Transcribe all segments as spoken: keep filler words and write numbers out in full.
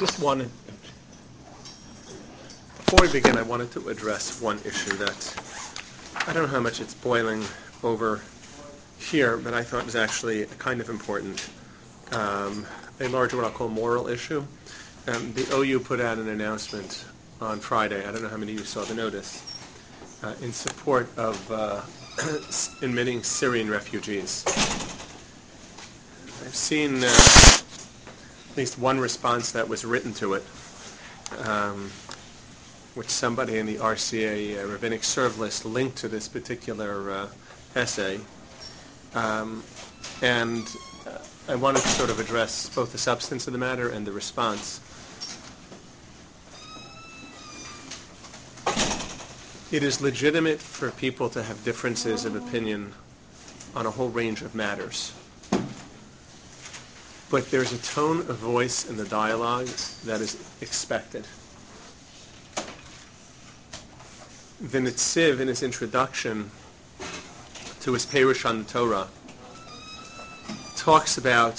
just wanted, before we begin, I wanted to address one issue that I don't know how much it's boiling over here, but I thought was actually kind of important, um, a larger what I'll call moral issue. Um, the O U put out an announcement on Friday, I don't know how many of you saw the notice, uh, in support of uh, admitting Syrian refugees. I've seen uh, at least one response that was written to it, um, which somebody in the R C A uh, Rabbinic Serve List linked to this particular uh, essay. Um, and uh, I wanted to sort of address both the substance of the matter and the response. It is legitimate for people to have differences of opinion on a whole range of matters. But there's a tone of voice in the dialogue that is expected. The Netziv, in his introduction to his Perush on the Torah, talks about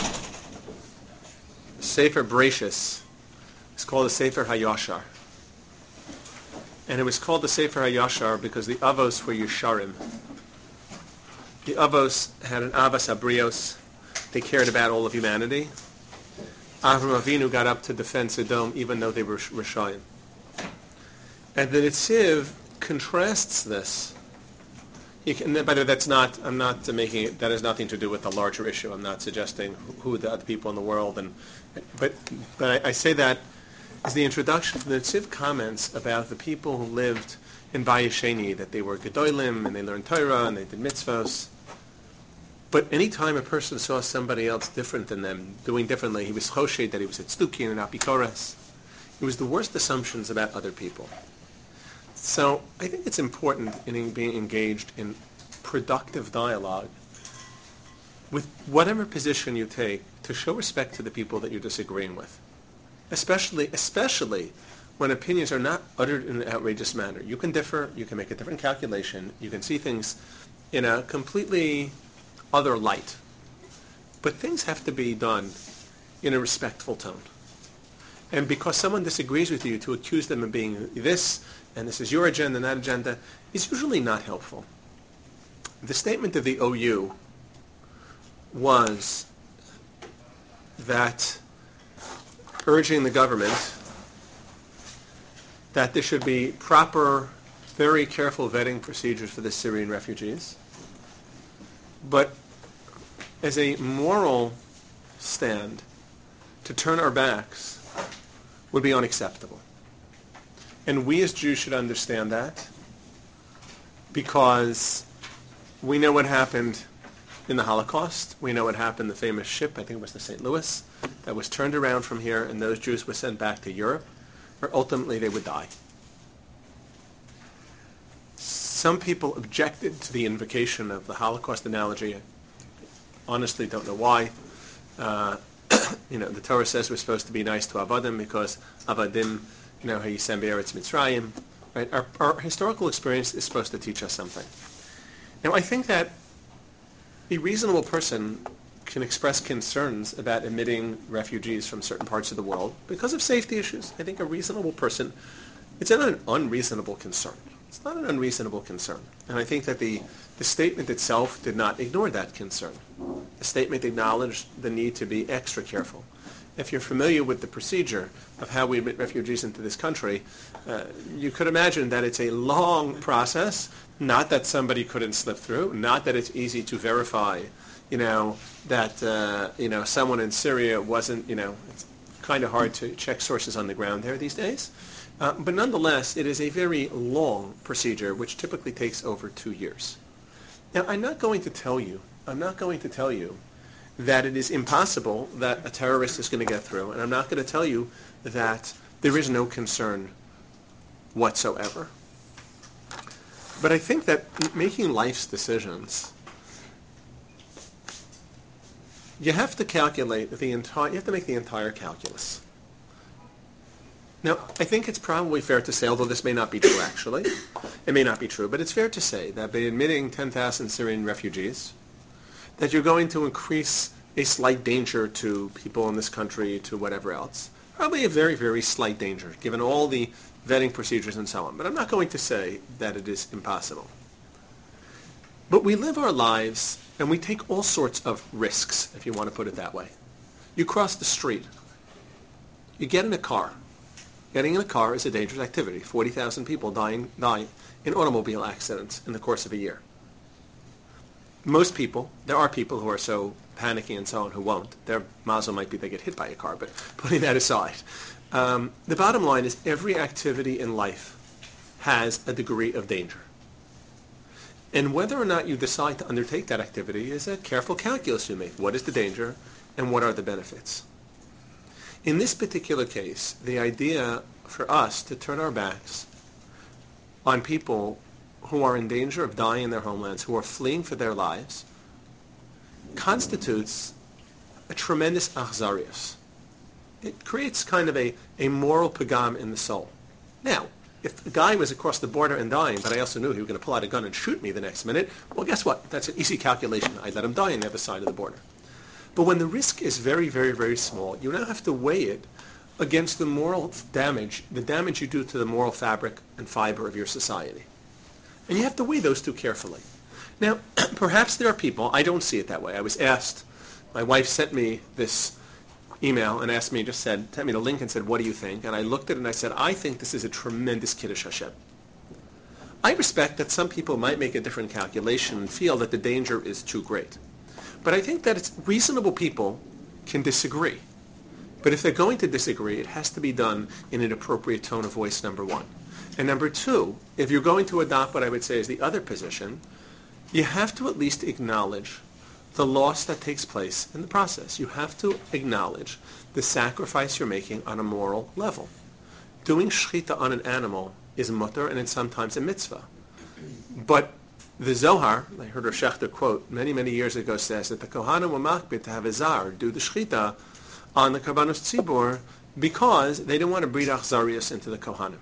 Sefer Bereshis. It's called the Sefer HaYashar. And it was called the Sefer HaYashar because the Avos were Yesharim. The Avos had an Avas Abrios. They cared about all of humanity. Avraham Avinu got up to defend Sodom even though they were Rishayim. And the Netziv contrasts this. You can, by the way, that's not, I'm not making it, that has nothing to do with the larger issue. I'm not suggesting who the other people in the world, and but but I, I say that as the introduction to the Netziv comments about the people who lived in Bayis Sheni, that they were Gedolim, and they learned Torah, and they did mitzvos. But any time a person saw somebody else different than them, doing differently, he was choshed that he was a tzdukin and apikoras. It was the worst assumptions about other people. So I think it's important in being engaged in productive dialogue with whatever position you take to show respect to the people that you're disagreeing with, especially especially when opinions are not uttered in an outrageous manner. You can differ, you can make a different calculation, you can see things in a completely other light, but things have to be done in a respectful tone. And because someone disagrees with you, to accuse them of being this, and this is your agenda and that agenda, is usually not helpful. The statement of the O U was that urging the government that there should be proper, very careful vetting procedures for the Syrian refugees. But as a moral stand, to turn our backs would be unacceptable. And we as Jews should understand that, because we know what happened in the Holocaust. We know what happened, the famous ship, I think it was the Saint Louis, that was turned around from here, and those Jews were sent back to Europe, where ultimately they would die. Some people objected to the invocation of the Holocaust analogy. I honestly don't know why. Uh, you know, the Torah says we're supposed to be nice to Avadim because Avadim, you know, Hayisem Be'eretz Mitzrayim. Right? Our, our historical experience is supposed to teach us something. Now, I think that a reasonable person can express concerns about admitting refugees from certain parts of the world because of safety issues. I think a reasonable person, it's not an unreasonable concern. It's not an unreasonable concern. And I think that the, the statement itself did not ignore that concern. The statement acknowledged the need to be extra careful. If you're familiar with the procedure of how we admit refugees into this country, uh, you could imagine that it's a long process, not that somebody couldn't slip through, not that it's easy to verify, you know, that, uh, you know, someone in Syria wasn't, you know, it's kind of hard to check sources on the ground there these days. Uh, but nonetheless, it is a very long procedure, which typically takes over two years. Now, I'm not going to tell you, I'm not going to tell you that it is impossible that a terrorist is going to get through, and I'm not going to tell you that there is no concern whatsoever. But I think that making life's decisions, you have to calculate the entire, you have to make the entire calculus. Now, I think it's probably fair to say, although this may not be true actually, it may not be true, but it's fair to say that by admitting ten thousand Syrian refugees, that you're going to increase a slight danger to people in this country, to whatever else. Probably a very, very slight danger, given all the vetting procedures and so on. But I'm not going to say that it is impossible. But we live our lives and we take all sorts of risks, if you want to put it that way. You cross the street. You get in a car. Getting in a car is a dangerous activity. forty thousand people dying, die in automobile accidents in the course of a year. Most people, there are people who are so panicky and so on who won't. Their mazel might be they get hit by a car, but putting that aside. Um, the bottom line is every activity in life has a degree of danger. And whether or not you decide to undertake that activity is a careful calculus you make. What is the danger and what are the benefits? In this particular case, the idea for us to turn our backs on people who are in danger of dying in their homelands, who are fleeing for their lives, constitutes a tremendous achzarius. It creates kind of a, a moral pagam in the soul. Now, if a guy was across the border and dying, but I also knew he was going to pull out a gun and shoot me the next minute, well, guess what? That's an easy calculation. I'd let him die on the other side of the border. But when the risk is very, very, very small, you now have to weigh it against the moral damage, the damage you do to the moral fabric and fiber of your society. And you have to weigh those two carefully. Now, perhaps there are people, I don't see it that way. I was asked, my wife sent me this email and asked me, just said, sent me the link and said, what do you think? And I looked at it and I said, I think this is a tremendous Kiddush Hashem. I respect that some people might make a different calculation and feel that the danger is too great. But I think that it's reasonable people can disagree. But if they're going to disagree, it has to be done in an appropriate tone of voice, number one. And number two, if you're going to adopt what I would say is the other position, you have to at least acknowledge the loss that takes place in the process. You have to acknowledge the sacrifice you're making on a moral level. Doing shechita on an animal is mutter and it's sometimes a mitzvah. But the Zohar, I heard Rosh Shechter quote many, many years ago, says that the Kohanim were makbid to have a zar do the shechita on the Karbanos Tzibur because they didn't want to breed achzarius into the Kohanim.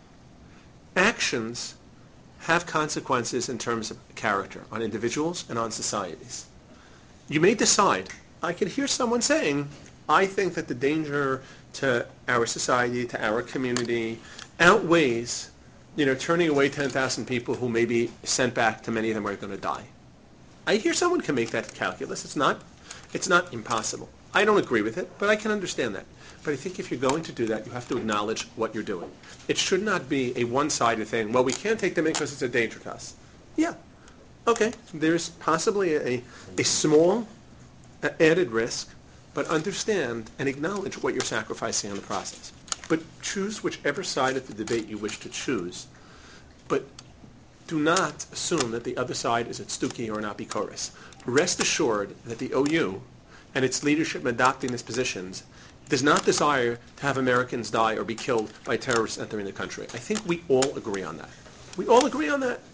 Actions have consequences in terms of character on individuals and on societies. You may decide, I could hear someone saying, I think that the danger to our society, to our community, outweighs, you know, turning away ten thousand people who may be sent back to many of them are going to die. I hear someone can make that calculus. It's not, it's not impossible. I don't agree with it, but I can understand that. But I think if you're going to do that, you have to acknowledge what you're doing. It should not be a one-sided thing. Well, we can't take them in because it's a danger to us. Yeah. Okay. There's possibly a, a small uh, added risk, but understand and acknowledge what you're sacrificing in the process. But choose whichever side of the debate you wish to choose. But do not assume that the other side is at Stuki or an Apikoris. Rest assured that the O U and its leadership in adopting these positions does not desire to have Americans die or be killed by terrorists entering the country. I think we all agree on that. We all agree on that.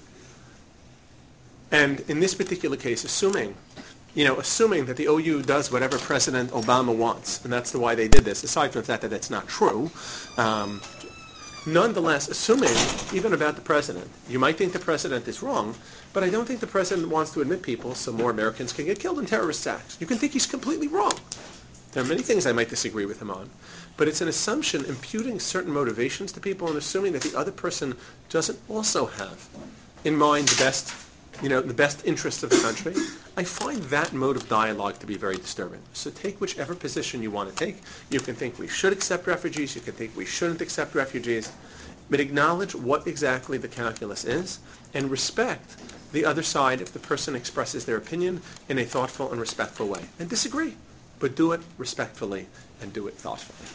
And in this particular case, assuming, you know, assuming that the O U does whatever President Obama wants, and that's the why they did this, aside from the fact that it's not true, um, nonetheless, assuming, even about the president, you might think the president is wrong, but I don't think the president wants to admit people so more Americans can get killed in terrorist attacks. You can think he's completely wrong. There are many things I might disagree with him on, but it's an assumption imputing certain motivations to people and assuming that the other person doesn't also have in mind the best, you know, the best interests of the country. I find that mode of dialogue to be very disturbing. So take whichever position you want to take. You can think we should accept refugees. You can think we shouldn't accept refugees. But acknowledge what exactly the calculus is and respect the other side if the person expresses their opinion in a thoughtful and respectful way. And disagree, but do it respectfully and do it thoughtfully.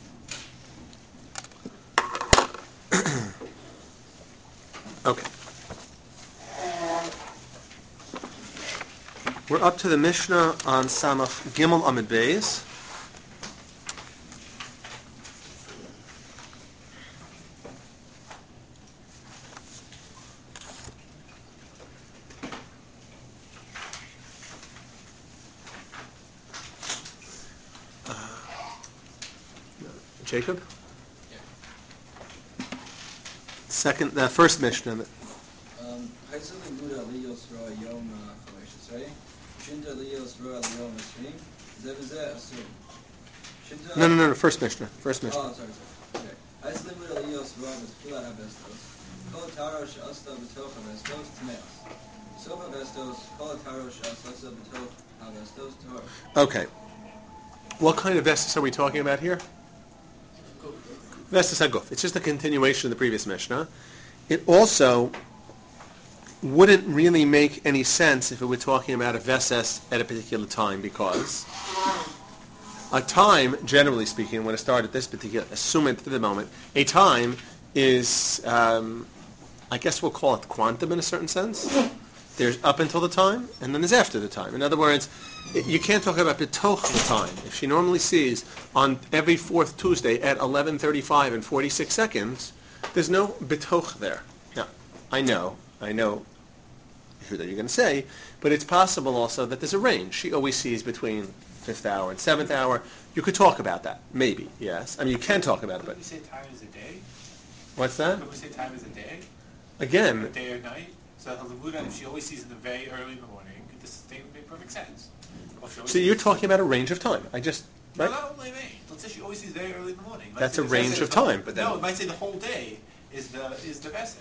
Okay. We're up to the Mishnah on Samach Gimel Amid Beis. Uh, Jacob? Yeah. Second, the first Mishnah. Um, שינתה ליוס רוע ליום עשרים, זה וזה אסור. No, no, no, no. First Mishnah. First Mishnah. Oh, sorry, sorry. Okay. Aislim with Elios Rob is Pila Havestos. Kol Taro Shasta B'toch Havestos Tmeos. Sof Havestos, Kol Taro Shasta B'toch Havestos Tor. Okay. What kind of vestus are we talking about here? Vestus Haguf. It's just a continuation of the previous Mishnah. It also wouldn't really make any sense if it were talking about a vestus at a particular time, because a time, generally speaking, when it started at this particular, assuming for the moment, a time is, um, I guess we'll call it quantum in a certain sense. There's up until the time, and then there's after the time. In other words, you can't talk about betoch the time. If she normally sees on every fourth Tuesday at eleven thirty-five and forty-six seconds, there's no betoch there. Now, I know, I know who that you're going to say, but it's possible also that there's a range. She always sees between fifth hour and seventh hour. You could talk about that, maybe, yes. I mean, you can talk about it, but... Could we say time is a day? What's that? Could we say time is a day? Again... A day or night? So Halavuda, if she always sees in the very early in the morning, this thing would make perfect sense. So you're talking about a range of time. I just... Right? No, not only range. Let's say she always sees very early in the morning. Let's That's a the range of whole- time. But no, it might say the whole day is the is the Veset.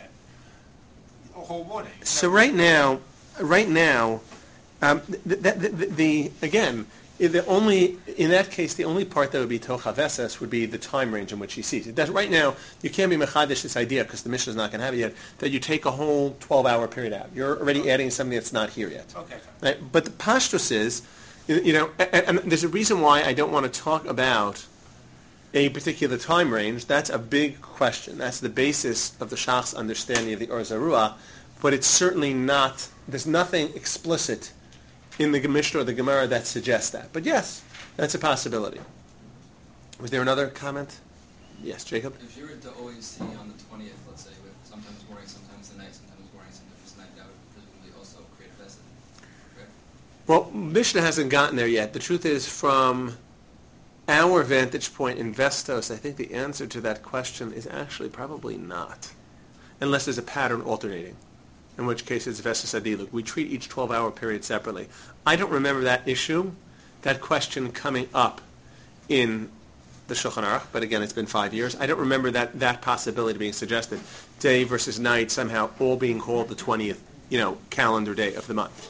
The whole morning. So right now, right now, um, the, the, the, the again, the only in that case, the only part that would be Tocha Veses would be the time range in which she sees it. That right now, you can't be mechadish this idea because the Mishnah is not going to have it yet. That you take a whole twelve-hour period out. You're already adding something that's not here yet. Okay. Right? But the pashtus is, you know, and, and there's a reason why I don't want to talk about a particular time range. That's a big question. That's the basis of the Shach's understanding of the Or Zarua, but it's certainly not, there's nothing explicit in the Mishnah or the Gemara that suggests that. But yes, that's a possibility. Was there another comment? Yes, Jacob? If you were to always see on the twentieth, let's say, with sometimes morning, sometimes the night, sometimes morning, sometimes night, that would presumably also create a Vesed, right? Well, Mishnah hasn't gotten there yet. The truth is, from our vantage point in Vestos, I think the answer to that question is actually probably not, unless there's a pattern alternating, in which case it's Vestos Adiluk. We treat each twelve-hour period separately. I don't remember that issue, that question coming up in the Shulchan Aruch, but again, it's been five years. I don't remember that, that possibility being suggested. Day versus night somehow all being called the twentieth, you know, calendar day of the month.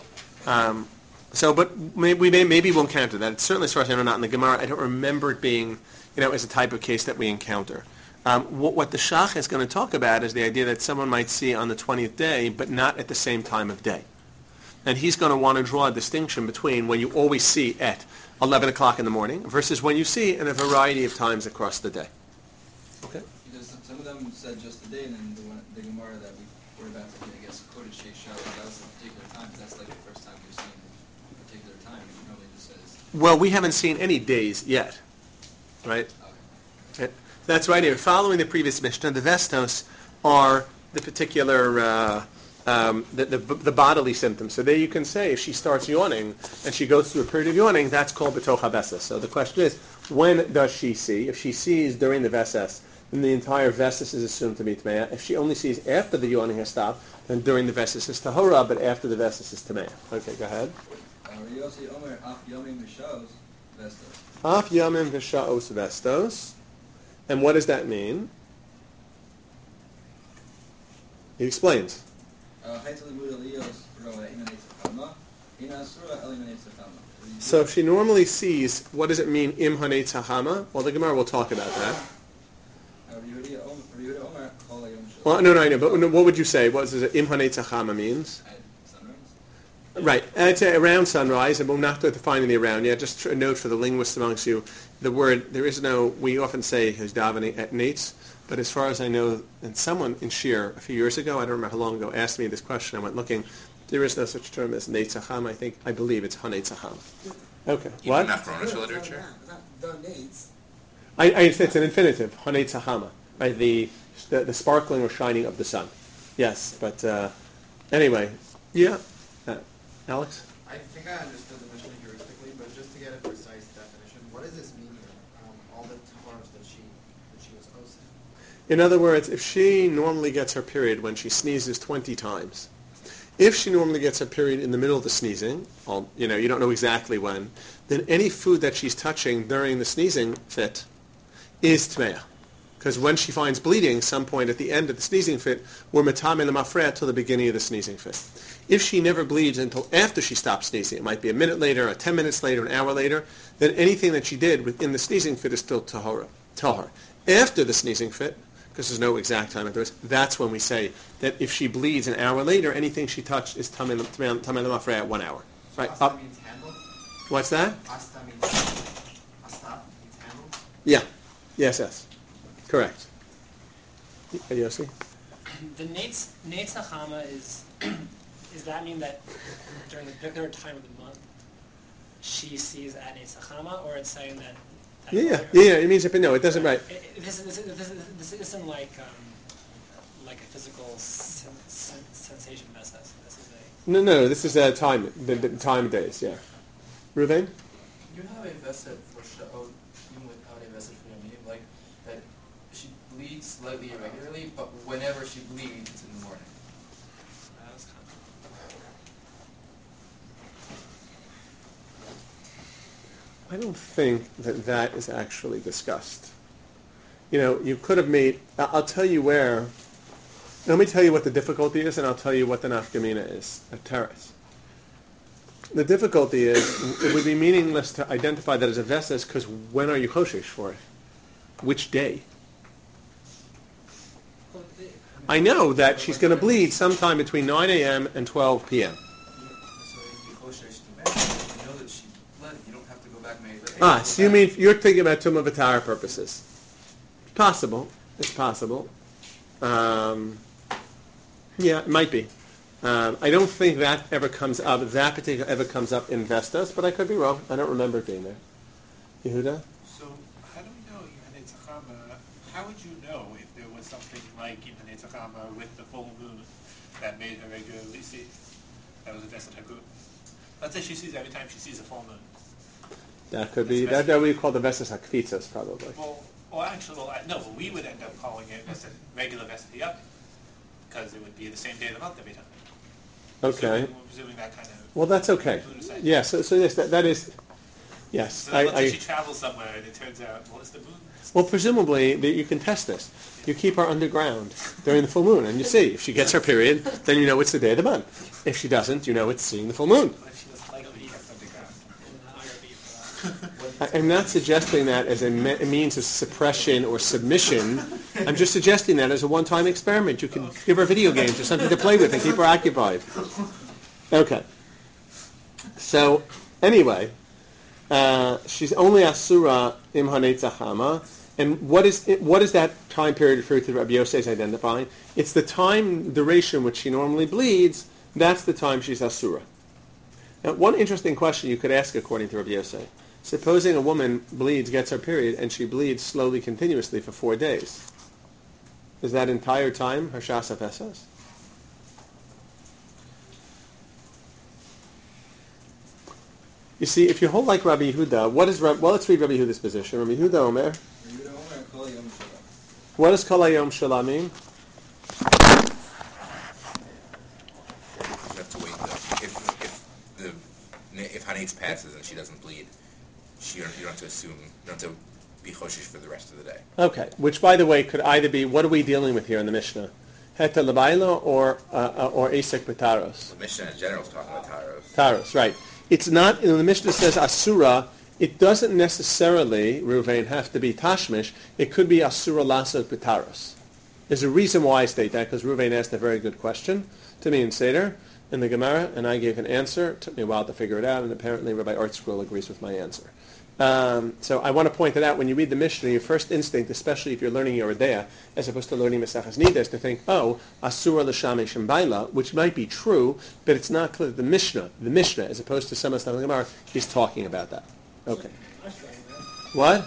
Um, So, but maybe, we may, maybe we'll encounter that. It's certainly, as far as I know, not in the Gemara. I don't remember it being, you know, as a type of case that we encounter. Um, what, what the Shach is going to talk about is the idea that someone might see on the twentieth day, but not at the same time of day. And he's going to want to draw a distinction between when you always see at eleven o'clock in the morning versus when you see in a variety of times across the day. Okay? Because some of them said just the day, and then the, one, the Gemara that we were about to, I guess, quoted Sheikh Shah, that was a particular time, because that's like the first time we've seen a particular time, and it normally just says... Well, we haven't seen any days yet, right? Okay. Right. That's right here. Following the previous Mishnah, the Vestos are the particular, uh, um, the, the, the bodily symptoms. So there you can say if she starts yawning and she goes through a period of yawning, that's called B'toch HaVeses. So the question is, when does she see? If she sees during the Veses, then the entire Veses is assumed to be Tmeah. If she only sees after the yawning has stopped, then during the Veses is Tahora, but after the Veses is Tmeah. Okay, go ahead. Yossi Omer Af Yomim V'Shos Vestos. Af Yamim V'Sha'os Vestos. And what does that mean? He explains. So if she normally sees, what does it mean, Im Hanei Tzahama? Well, the Gemara will talk about that. Well, no, no, I know, but what would you say? What does it, Im Hanei Tzahama means? Right, I'd say around sunrise, and we're not defining the around yet. Just a note for the linguists amongst you: the word there is no. We often say his davening at nates, but as far as I know, and someone in Shir a few years ago, I don't remember how long ago, asked me this question. I went looking. There is no such term as neitzacham. I think I believe it's haneitzacham. Okay, Even what? in Afronish literature. I, I it's an infinitive haneitzachama, right? The, the the sparkling or shining of the sun. Yes, but uh, anyway, yeah. Uh, Alex? I think I understood the Mishnah heuristically, but just to get a precise definition, what does this mean here? Um, all the Tavaros that she that she was osing. In other words, if she normally gets her period when she sneezes twenty times, If she normally gets her period in the middle of the sneezing, well, you know, you don't know exactly when, then any food that she's touching during the sneezing fit is tmeah. Because when she finds bleeding, some point at the end of the sneezing fit, we're metame lemafreya till the beginning of the sneezing fit. If she never bleeds until after she stops sneezing, it might be a minute later, or ten minutes later, an hour later, then anything that she did within the sneezing fit is still tahora, tahor. After the sneezing fit, because there's no exact time afterwards, that's when we say that if she bleeds an hour later, anything she touched is tamei lemafreya at one hour. Right? Asta Up. means handle. What's that? Asta means asta means handle. Yeah. Yes, yes. Correct. Y- Yossi? The Netz Netz Hachama is does that mean that during the particular time of the month she sees at Netz Hachama, or it's saying that? that Yeah, yeah, yeah, yeah. It means if no, it doesn't. Right. It, it, this, this, this, this, this isn't like um, like a physical sen, sen, sensation. This, this is a No, no, this is uh, time, the, the time days. Yeah. Ruvain? You have a vested for Sha'ot, even without a vested for Yomim, like that she bleeds slightly irregularly, but whenever she bleeds, it's in the morning. that was kind of I don't think that that is actually discussed. You know, you could have made, I- I'll tell you where, let me tell you what the difficulty is, and I'll tell you what the nafkamina is at Teres. The difficulty is, it would be meaningless to identify that as a vesses, because when are you choshesh for it? Which day? well, the, I know that she's going to bleed sometime between nine a.m. and twelve p.m. So if you choshesh to bed, you know that she bled. You don't have to go back and make it. Ah, so you mean, you're thinking about Tumah V'Tara purposes. It's possible. It's possible. Um, yeah, it might be. Um, I don't think that ever comes up, that particular ever comes up in Vestas, but I could be wrong. I don't remember it being there. Yehuda? So how do we know in Netz Hachama, how would you know if there was something like in Netz Hachama with the full moon that made her regularly see? That was a Vesed Hakut. Let's say she sees every time she sees a full moon. That could be, that, that we call the Vestas Hakvitzas, probably. Well, well actually, well, I- no, but we would end up calling it Vesed, regular Vesed Yom, because it would be the same day of the month every time. Okay. Presuming, presuming that kind of... Well, that's okay. Yeah, so, so yes, that, that is, yes. So I, let's say I, she travels somewhere and it turns out, well, it's the moon. well, presumably, that you can test this. You keep her underground during the full moon, and you see. If she gets her period, then you know it's the day of the month. If she doesn't, you know it's seeing the full moon. What if she doesn't like to be kept underground? an I R B for that. I- I'm not suggesting that as a, me- a means of suppression or submission. I'm just suggesting that as a one-time experiment. You can give her video games or something to play with and keep her occupied. Okay. So, anyway, uh, she's only asura im hanetz hachama. And what is it, what is that time period referred to that Rabbi Yosef is identifying? It's the time duration which she normally bleeds. That's the time she's asura. Now, one interesting question you could ask according to Rabbi Yosef. Supposing a woman bleeds, gets her period, and she bleeds slowly, continuously for four days. Is that entire time her shas hafesas? You see, if you hold like Rabbi Yehuda, what is Rab- well? Let's read Rabbi Yehuda's position. Rabbi Yehuda Omer. Yehuda Omer Kol Yom Shalom. What does Kol Hayom Shalah mean? You have to wait though. If if the if Hanetz passes and she doesn't bleed, she you don't, you don't have to assume you don't have to be choshesh for the rest of the day. Okay, which by the way could either be, what are we dealing with here in the Mishnah? Heta lebaila or uh, or asek betaros? The Mishnah in general is talking about taros. Taros, right. It's not, when the Mishnah says asura, it doesn't necessarily, Ruvain, have to be tashmish. It could be asura lasot betaros. There's a reason why I state that, because Ruvain asked a very good question to me in Seder, in the Gemara, and I gave an answer. It took me a while to figure it out, and apparently Rabbi Artscroll agrees with my answer. Um, so I want to point it out, when you read the Mishnah, your first instinct, especially if you're learning Yoreh De'ah, as opposed to learning Maseches Nida, is to think, oh, Asura l'shamesh and baila, which might be true, but it's not clear. The Mishnah, the Mishnah, as opposed to some of the Gemara, is talking about that. Okay. What?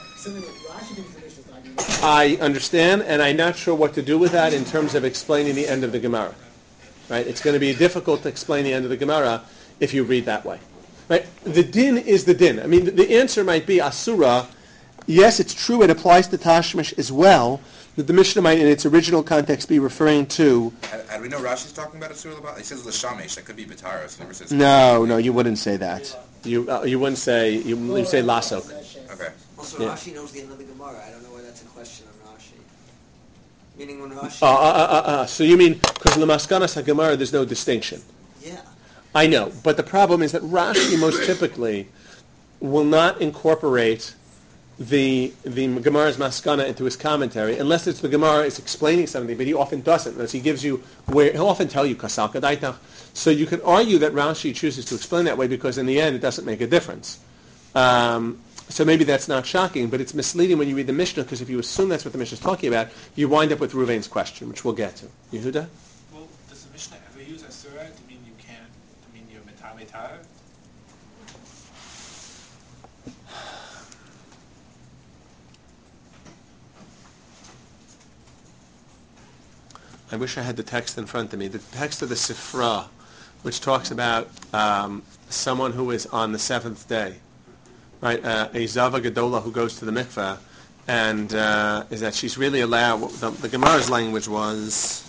I understand, and I'm not sure what to do with that in terms of explaining the end of the Gemara. Right? It's going to be difficult to explain the end of the Gemara if you read that way. Right? The din is the din. I mean, the, the answer might be asura. yes, it's true it applies to Tashmish as well, that the Mishnah might in its original context be referring to... How, how do we know Rashi's talking about Asur L'Bal? He says L'Shamesh, that could be Bataros. Never says... No, no, you wouldn't say that. You uh, you wouldn't say, you would say Lasok. Okay. Also, Yeah. Rashi knows the end of the Gemara. I don't know why that's a question on Rashi. Meaning when Rashi... Uh, uh, uh, uh, so you mean, because in the Maskanas HaGemara there's no distinction. Yeah. I know, but the problem is that Rashi most typically will not incorporate the the Gemara's Maskana into his commentary unless it's the Gemara is explaining something, but he often doesn't, unless he gives you where he'll often tell you Kasal Kadaitach. So you can argue that Rashi chooses to explain that way because in the end it doesn't make a difference. Um, so maybe that's not shocking, but it's misleading when you read the Mishnah, because if you assume that's what the Mishnah is talking about, you wind up with Ruvain's question, which we'll get to. Yehuda? Well, does the Mishnah ever use Asura to mean you can't, to mean you're Metame Tar? I wish I had the text in front of me. The text of the Sifra, which talks about um, someone who is on the seventh day, right? Uh, a Zava Gedola who goes to the mikveh, and uh, is that she's really allowed. The, the Gemara's language was.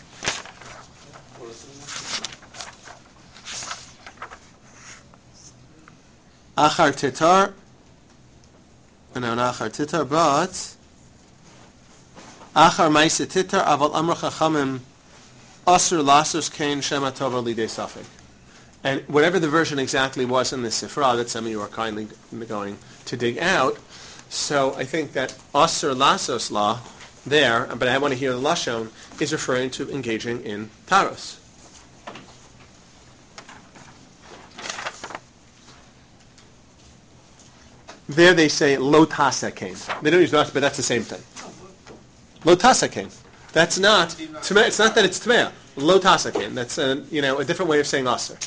Achar titar. No, not achar titar, but. Achar ma'ase titar aval amra chachamim asur lasos kain shema tova lidei safek. And whatever the version exactly was in the Sifra that some of you are kindly going to dig out, so I think that asur lasos law there, but I want to hear the lashon, is referring to engaging in taros. There they say lo tasa kain. They don't use lo, but that's the same thing. Lo tasakin. That's not tmea. It's not that it's tmea. Lo tasakin. That's a, you know, a different way of saying aser.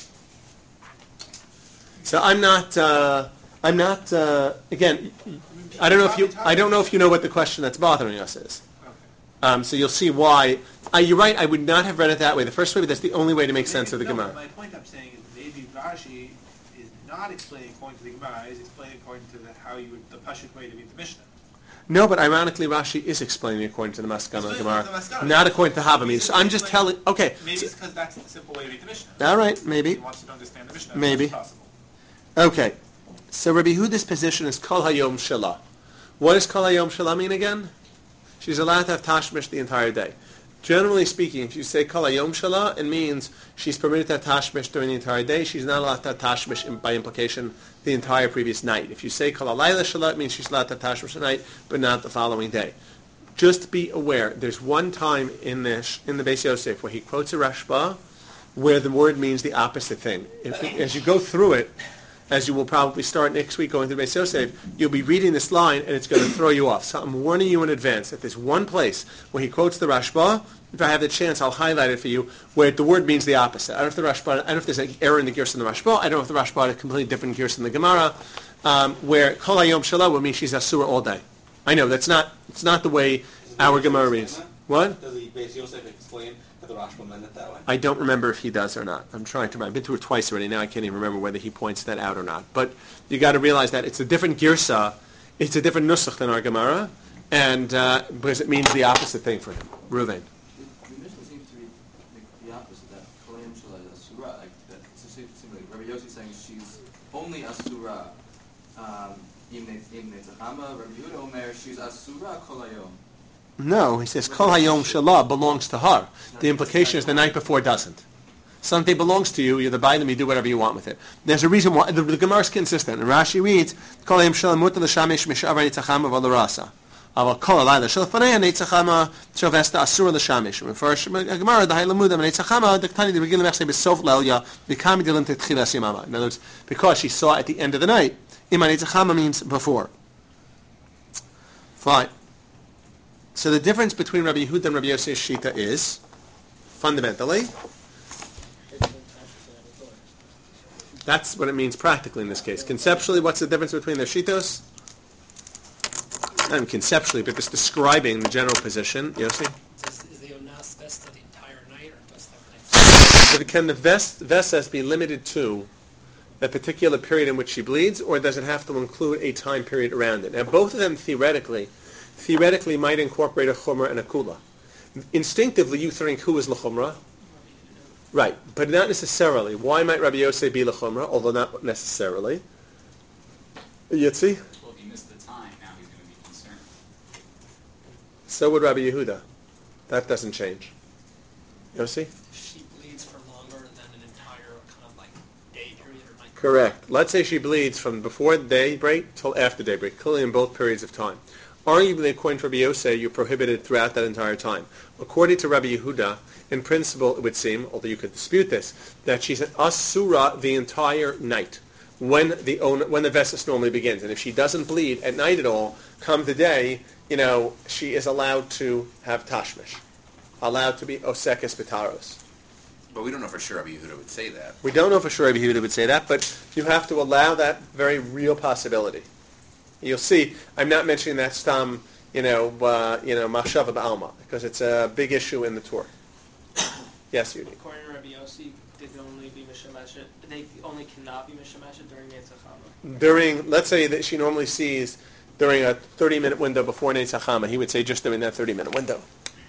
So I'm not. Uh, I'm not. Uh, again, I don't know if you. I don't know if you know what the question that's bothering us is. Um, so you'll see why. Uh, you're right. I would not have read it that way. The first way, but that's the only way to make sense of the no, Gemara. My point I'm saying is maybe Rashi is not explaining according to the Gemara. He's explaining according to the, how you would the pashut way to read the Mishnah. No, but ironically, Rashi is explaining according to the Maskana Gemara, Maskana. not according to Havamim. So I'm just telling. Okay. Maybe so, it's because that's the simple way to read the Mishnah. all right, maybe. He wants you to understand the Mishnah Maybe. as much as possible. Okay. So Rabbi Yehuda's position is Kol Hayom Shelah. What does Kol Hayom Shelah mean again? She's allowed to have Tashmish the entire day. Generally speaking, if you say Kol Hayom Shelah, it means she's permitted to have Tashmish during the entire day. She's not allowed to have Tashmish in, by implication the entire previous night. If you say Kol Halayla Shelah, it means she's allowed to have Tashmish tonight, but not the following day. Just be aware, there's one time in the in the Beis Yosef where he quotes a Rashba where the word means the opposite thing. If, as you go through it, as you will probably start next week going through Beis Yosef, you'll be reading this line and it's going to throw you off. So I'm warning you in advance that there's one place where he quotes the Rashba. If I have the chance, I'll highlight it for you, where the word means the opposite. I don't know if the Rashba, I don't know if there's an error in the Gersa in the Rashba. I don't know if the Rashba is a completely different Gersa in the Gemara, um, where Kol Hayom Shelah would mean she's Asura all day. I know that's not it's not the way our Gemara reads. What? Does the Beis Yosef explain that the Rashba meant it that way? I don't remember if he does or not. I'm trying to remember. I've been through it twice already. Now I can't even remember whether he points that out or not. But you got to realize that it's a different Girsa, it's a different Nusach than our Gemara, and uh, because it means the opposite thing for him. Reuven. The Mishnah seems to be the, the opposite, that Kolayim Shalai is Asura, like that. It seems like Rabbi Yossi saying she's only Asura, um, Im Netzachama. Rabbi Yehuda Omer, she's Asura Kolayom. No, he says Kol Hayom Shelah belongs to her. The implication is the night before doesn't. Something belongs to you, you're the Bailam, you do whatever you want with it. There's a reason why, the, the Gemara is consistent. And Rashi reads, Kol Hayom Shelah mutar l'shamesh mishavar netzachama v'l'rasa. Aval kol halayla shelfanei netzachama shovesta asura l'shamesh. And first, Gemara, the Haylamuda, netzachama, the Ketani, the Regilim Echsei b'sof l'elya, v'kami dilim tetchila simama. In other words, because she saw at the end of the night, ima netzachama means before. Fine. So the difference between Rabbi Yehuda and Rabbi Yosef's Shita is, fundamentally, that's what it means practically in this case. Conceptually, what's the difference between their Shitos? Not conceptually, but just describing the general position. Yossi? Is the Onas Vesta the entire night or just the night? Can the vest, Vestas be limited to the particular period in which she bleeds, or does it have to include a time period around it? Now, both of them theoretically, theoretically might incorporate a chumrah and a kula. Instinctively, you think who is l'chumrah? Right, but not necessarily. Why might Rabbi Yosef be l'chumrah, although not necessarily? Yitzi? Well, if he missed the time, now he's going to be concerned. So would Rabbi Yehuda. That doesn't change. Yossi? She bleeds for longer than an entire kind of like day period or night. Correct. Let's say she bleeds from before daybreak till after daybreak, clearly in both periods of time. Arguably, according to Rabbi Yosef, you're prohibited throughout that entire time. According to Rabbi Yehuda, in principle, it would seem, although you could dispute this, that she's an asura the entire night when the owner, when the vestas normally begins. And if she doesn't bleed at night at all, come the day, you know, she is allowed to have tashmish, allowed to be osekes betaros. But we don't know for sure Rabbi Yehuda would say that. We don't know for sure Rabbi Yehuda would say that, but you have to allow that very real possibility. You'll see, I'm not mentioning that stam, you know, uh, you know, machshava ba'alma, because it's a big issue in the Torah. Yes, Yudi. According to Rabbi Yossi, they can only be mishameshet. They only cannot be mishameshet during Netzachama. During, let's say that she normally sees during a thirty-minute window before Netzachama, he would say just during that thirty-minute window.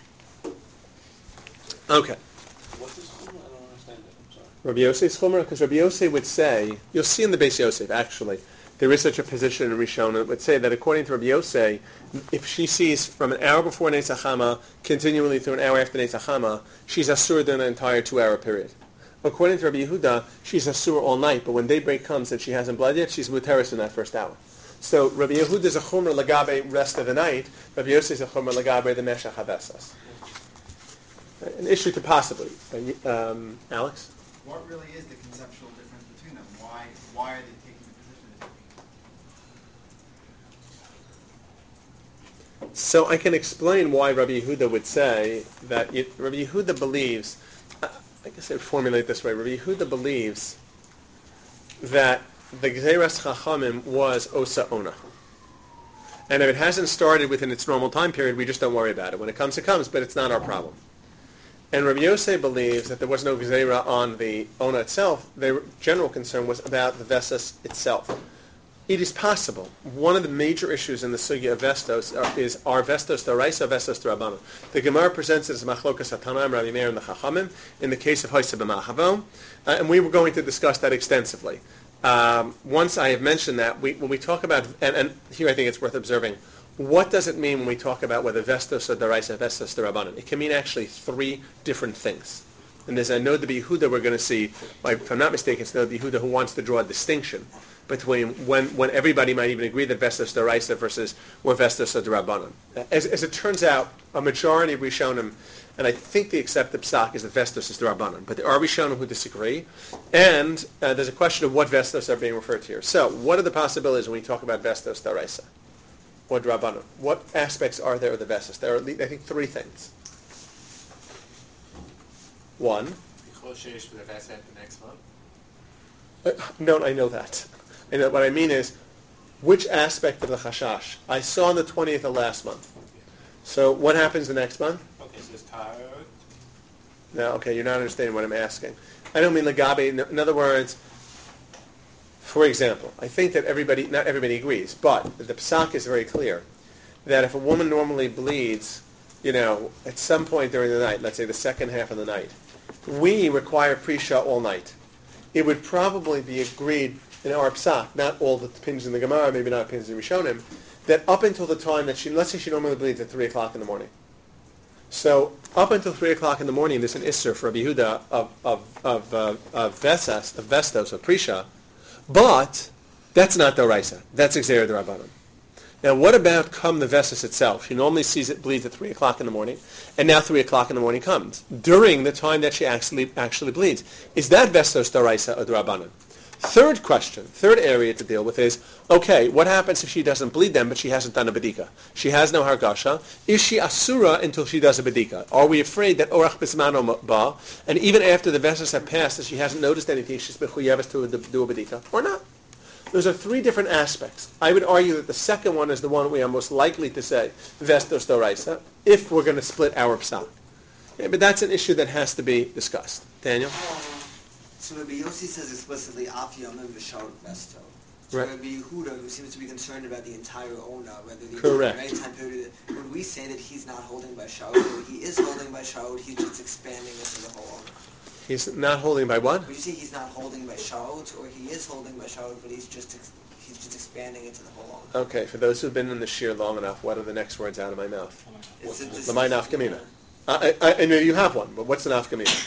Okay. What's this chumrah? I don't understand it. I'm sorry. Rabbi Yosef's chumrah, because Rabbi Yosef would say, you'll see in the Beis Yosef actually, there is such a position in Rishon that would say that according to Rabbi Yosef, if she sees from an hour before Netzachama continually through an hour after Netzachama, she's asur during an entire two-hour period. According to Rabbi Yehuda, she's asur all night, but when daybreak comes and she hasn't bled yet, she's muteris in that first hour. So Rabbi Yehuda is a chumrah lagabe rest of the night. Rabbi Yosef is a chumrah lagabe the meshach habesas. An issue to possibly. Um, Alex? What really is the conceptual difference between them? Why why are they taking the position they're taking? So I can explain why Rabbi Yehuda would say that it, Rabbi Yehuda believes, I guess I would formulate it this way, Rabbi Yehuda believes that the Gzeras Chachamim was Osa Ona. And if it hasn't started within its normal time period, we just don't worry about it. When it comes, it comes, but it's not our problem. And Rabbi Yosef believes that there was no Gzeira on the Ona itself. Their general concern was about the Vesas itself. It is possible. One of the major issues in the sugya of Vestos are, is are Vestos D'Oraisa, Vestos D'Rabbanan. The Gemara presents it as Machlokas Hatanaim, Rabbi Meir, and the Chachamim in the case of Hoyseh b'Machavo, uh, and we were going to discuss that extensively. Um, once I have mentioned that, we, when we talk about, and, and here I think it's worth observing, what does it mean when we talk about whether Vestos or D'Oraisa, Vestos D'Rabbanan? It can mean actually three different things. And there's a Nod B'Yehuda we're going to see, if I'm not mistaken, it's Nod B'Yehuda who wants to draw a distinction between when, when everybody might even agree that Vestos D'Oraisa versus or Vestos D'Rabbanan. As, as it turns out, a majority of Rishonim, and I think the accepted psak is that Vestos is D'Rabbanan, but there are Rishonim who disagree, and uh, there's a question of what Vestos are being referred to here. So, what are the possibilities when we talk about Vestos D'Oraisa or D'Rabbanan? What aspects are there of the Vestos? There are, I think, three things. One. Choshesh for the Vesat the next month. Uh, no, I know that. And what I mean is, which aspect of the chashash? I saw on the twentieth of last month. So what happens the next month? Okay, so it's tired. No, okay, you're not understanding what I'm asking. I don't mean legabe. In other words, for example, I think that everybody, not everybody agrees, but the psak is very clear that if a woman normally bleeds, you know, at some point during the night, let's say the second half of the night, we require pre-shah all night. It would probably be agreed in our psak, not all the opinions in the Gemara, maybe not opinions in Rishonim, that up until the time that she, let's say she normally bleeds at three o'clock in the morning. So up until three o'clock in the morning, there's an isser for Rabbi Yehuda of of of uh, of vesas, of vestos, of prisha, but that's not D'Oraisa. That's Gzeira D'Rabbanan. Now, what about come the vesas itself? She normally sees it bleeds at three o'clock in the morning, and now three o'clock in the morning comes during the time that she actually actually bleeds. Is that vestos D'Oraisa or D'Rabbanan? Third question, third area to deal with is, okay, what happens if she doesn't bleed then, but she hasn't done a bedika? She has no hargasha. Is she asura until she does a bedika? Are we afraid that orach bismano ba, and even after the vesas have passed, and she hasn't noticed anything, she's mechuyeves to do a bedika, or not? Those are three different aspects. I would argue that the second one is the one we are most likely to say, vestos D'Oraisa, if we're going to split our psak. Okay, but that's an issue that has to be discussed. Daniel? So Rabbi Yossi says explicitly Af Yamim V'Sharot Vesto. So Right. Rabbi Yehuda, who seems to be concerned about the entire Ona, whether the Correct. right time period, would we say that he's not holding by Sharot, or he is holding by Sharot, he's just expanding it to the whole Ona? He's not holding by what? Would you say he's not holding by Sharot, or he is holding by Sharot, but he's just ex- he's just expanding it to the whole Ona? Okay, for those who've been in the shir long enough, what are the next words out of my mouth? Is it this- Lamai nafkamina. I, I, I know you have one, but what's the nafkamina?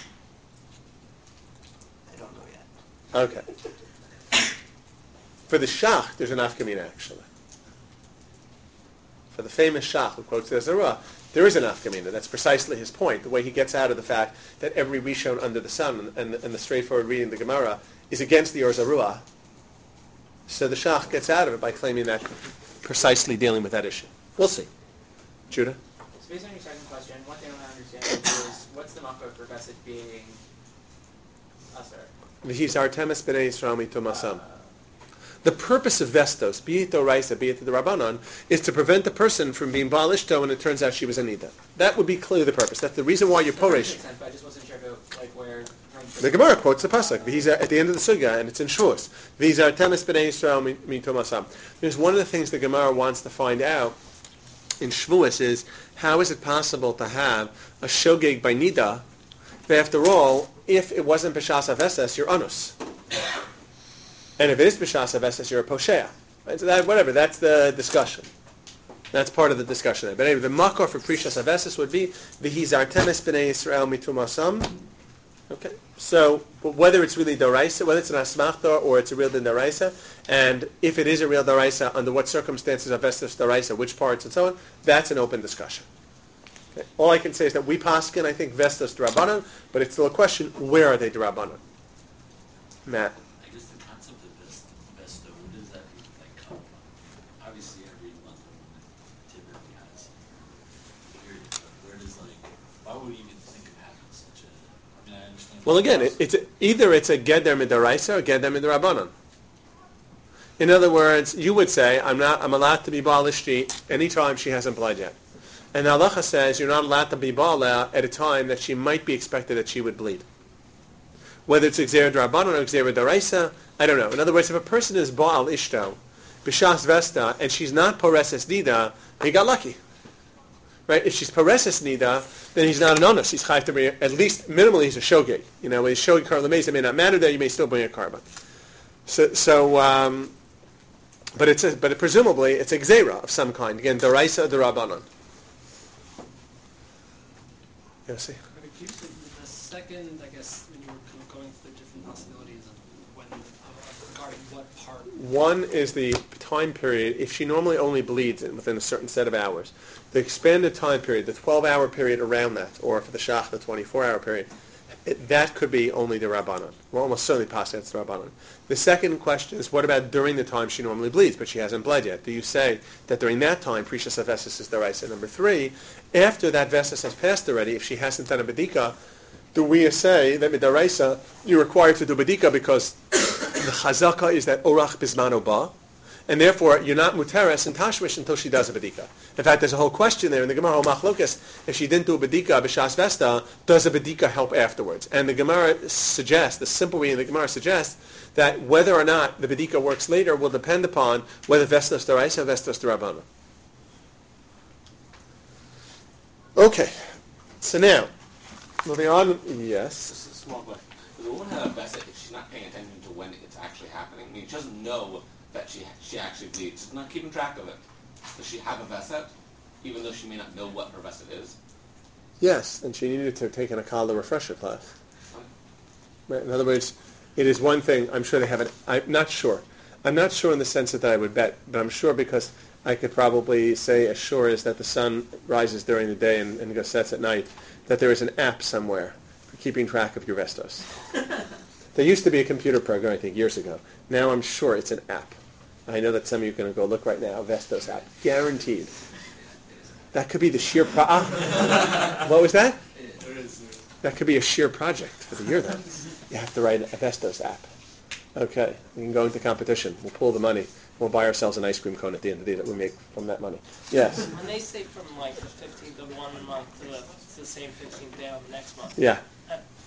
I don't know yet. Okay. For the Shach, there's an nafkamina actually. For the famous Shach who quotes the Zerah, there is an nafkamina. That's precisely his point. The way he gets out of the fact that every Rishon under the sun and, and the straightforward reading of the Gemara is against the Or Zarua. So the Shach gets out of it by claiming that precisely dealing with that issue. We'll see. Judah? So based on your second question, one thing I'm not understanding is what's the makar for Vesed being Asar? V'his artemis b'nei Yisrael mitum asam. The purpose of Vestos, be it the Raisa, be it the Rabbanon, is to prevent the person from being Baal Ishto when it turns out she was a Nida. That would be clearly the purpose. That's the reason why you're Poresh. I just wasn't sure about, like, where... The Gemara quotes the pasuk. V'his at the end of the sugya, and it's in Shavuos. V'his artemis b'nei Yisrael mitum asam. There's one of the things the Gemara wants to find out in Shavuos is how is it possible to have a shogeg by Nida, but after all, if it wasn't B'shas Aveses, you're Anus. And if it is B'shas Aveses, you're a Poshea. Right? So that, whatever, that's the discussion. That's part of the discussion there. But anyway, the makor for Prishas Aveses would be V'his artemis b'nei Yisrael mitum asam. Okay, so but whether it's really Doraisa, whether it's an Asmachta or it's a real Din Doraisa, and if it is a real Doraisa, under what circumstances of Vestos Doraisa, which parts and so on, that's an open discussion. Okay. All I can say is that we paskin, I think, Vestos D'Rabbanan, but it's still a question, where are they D'Rabbanan? Matt? I guess the concept of Vest- Vesto, what does that like come from? Obviously every month typically has a period, but where does like, why would we even think of having such a, I mean I understand. Well again, it, it's a, either it's a Geder Midaraisa or Geder Midarabbanan. In other words, you would say, I'm not, I'm allowed to be Baal Ishti anytime she hasn't bled yet. And the halacha says you're not allowed to be Ba'ala at a time that she might be expected that she would bleed. Whether it's Xer D'Rabbanan or Xer D'Oraisa, I don't know. In other words, if a person is Baal Ishto, B'Shas Vesta, and she's not Poreses Nida, he got lucky. Right? If she's Poreses Nida, then he's not an Onus. He's Chayv to bring, at least minimally he's a Shogeg. You know, when he's Shogeg Karlamez, it may not matter there, you may still bring a carbon. So, so um, but it's a, but it, presumably it's a Xera of some kind. Again, D'Oraisa, D'Rabbanan. Yes, see. The second, I guess, when you were kind of going through the different possibilities of when, of regarding what part. One is the time period. If she normally only bleeds within a certain set of hours, the expanded time period, the twelve-hour period around that, or for the Shach, the twenty-four-hour period, it, that could be only the Rabbanon. Well, almost certainly past it's the Rabbanon. The second question is, what about during the time she normally bleeds, but she hasn't bled yet? Do you say that during that time, Prishas of Vesis is the Raisa? Number three, after that Vesis has passed already, if she hasn't done a Bedika, do we say that Midaraisa, you're required to do Bedika because the Chazaka is that Orach Bismano Ba, and therefore you're not Muteres and Tashwish until she does a Bedika. In fact, there's a whole question there in the Gemara, Machlokas, if she didn't do a Bedika, B'Shas Vesta, does a Bedika help afterwards? And the Gemara suggests, the simple way in the Gemara suggests, that whether or not the Bedika works later will depend upon whether Vestos D'Oraisa or Vestos D'Rabbanan. Okay, so now, moving on, yes? Just a small question. Does a woman have a vesset if she's not paying attention to when it's actually happening? I mean, she doesn't know that she she actually bleeds. She's not keeping track of it. Does she have a vesset, even though she may not know what her vesset is? Yes, and she needed to take an Akala refresher class. Right? In other words, it is one thing, I'm sure they have it, I'm not sure. I'm not sure in the sense that I would bet, but I'm sure because I could probably say as sure as that the sun rises during the day and, and sets at night, that there is an app somewhere for keeping track of your Vestos. There used to be a computer program, I think, years ago. Now I'm sure it's an app. I know that some of you are going to go look right now, Vestos app. Guaranteed. That could be the sheer pro... Ah. What was that? That could be a sheer project for the year then. You have to write a Vestos app. Okay, we can go into competition. We'll pull the money. We'll buy ourselves an ice cream cone at the end of the day that we make from that money. Yes? When they say from like the fifteenth of one month to the, to the same fifteenth day of the next month. Yeah. At,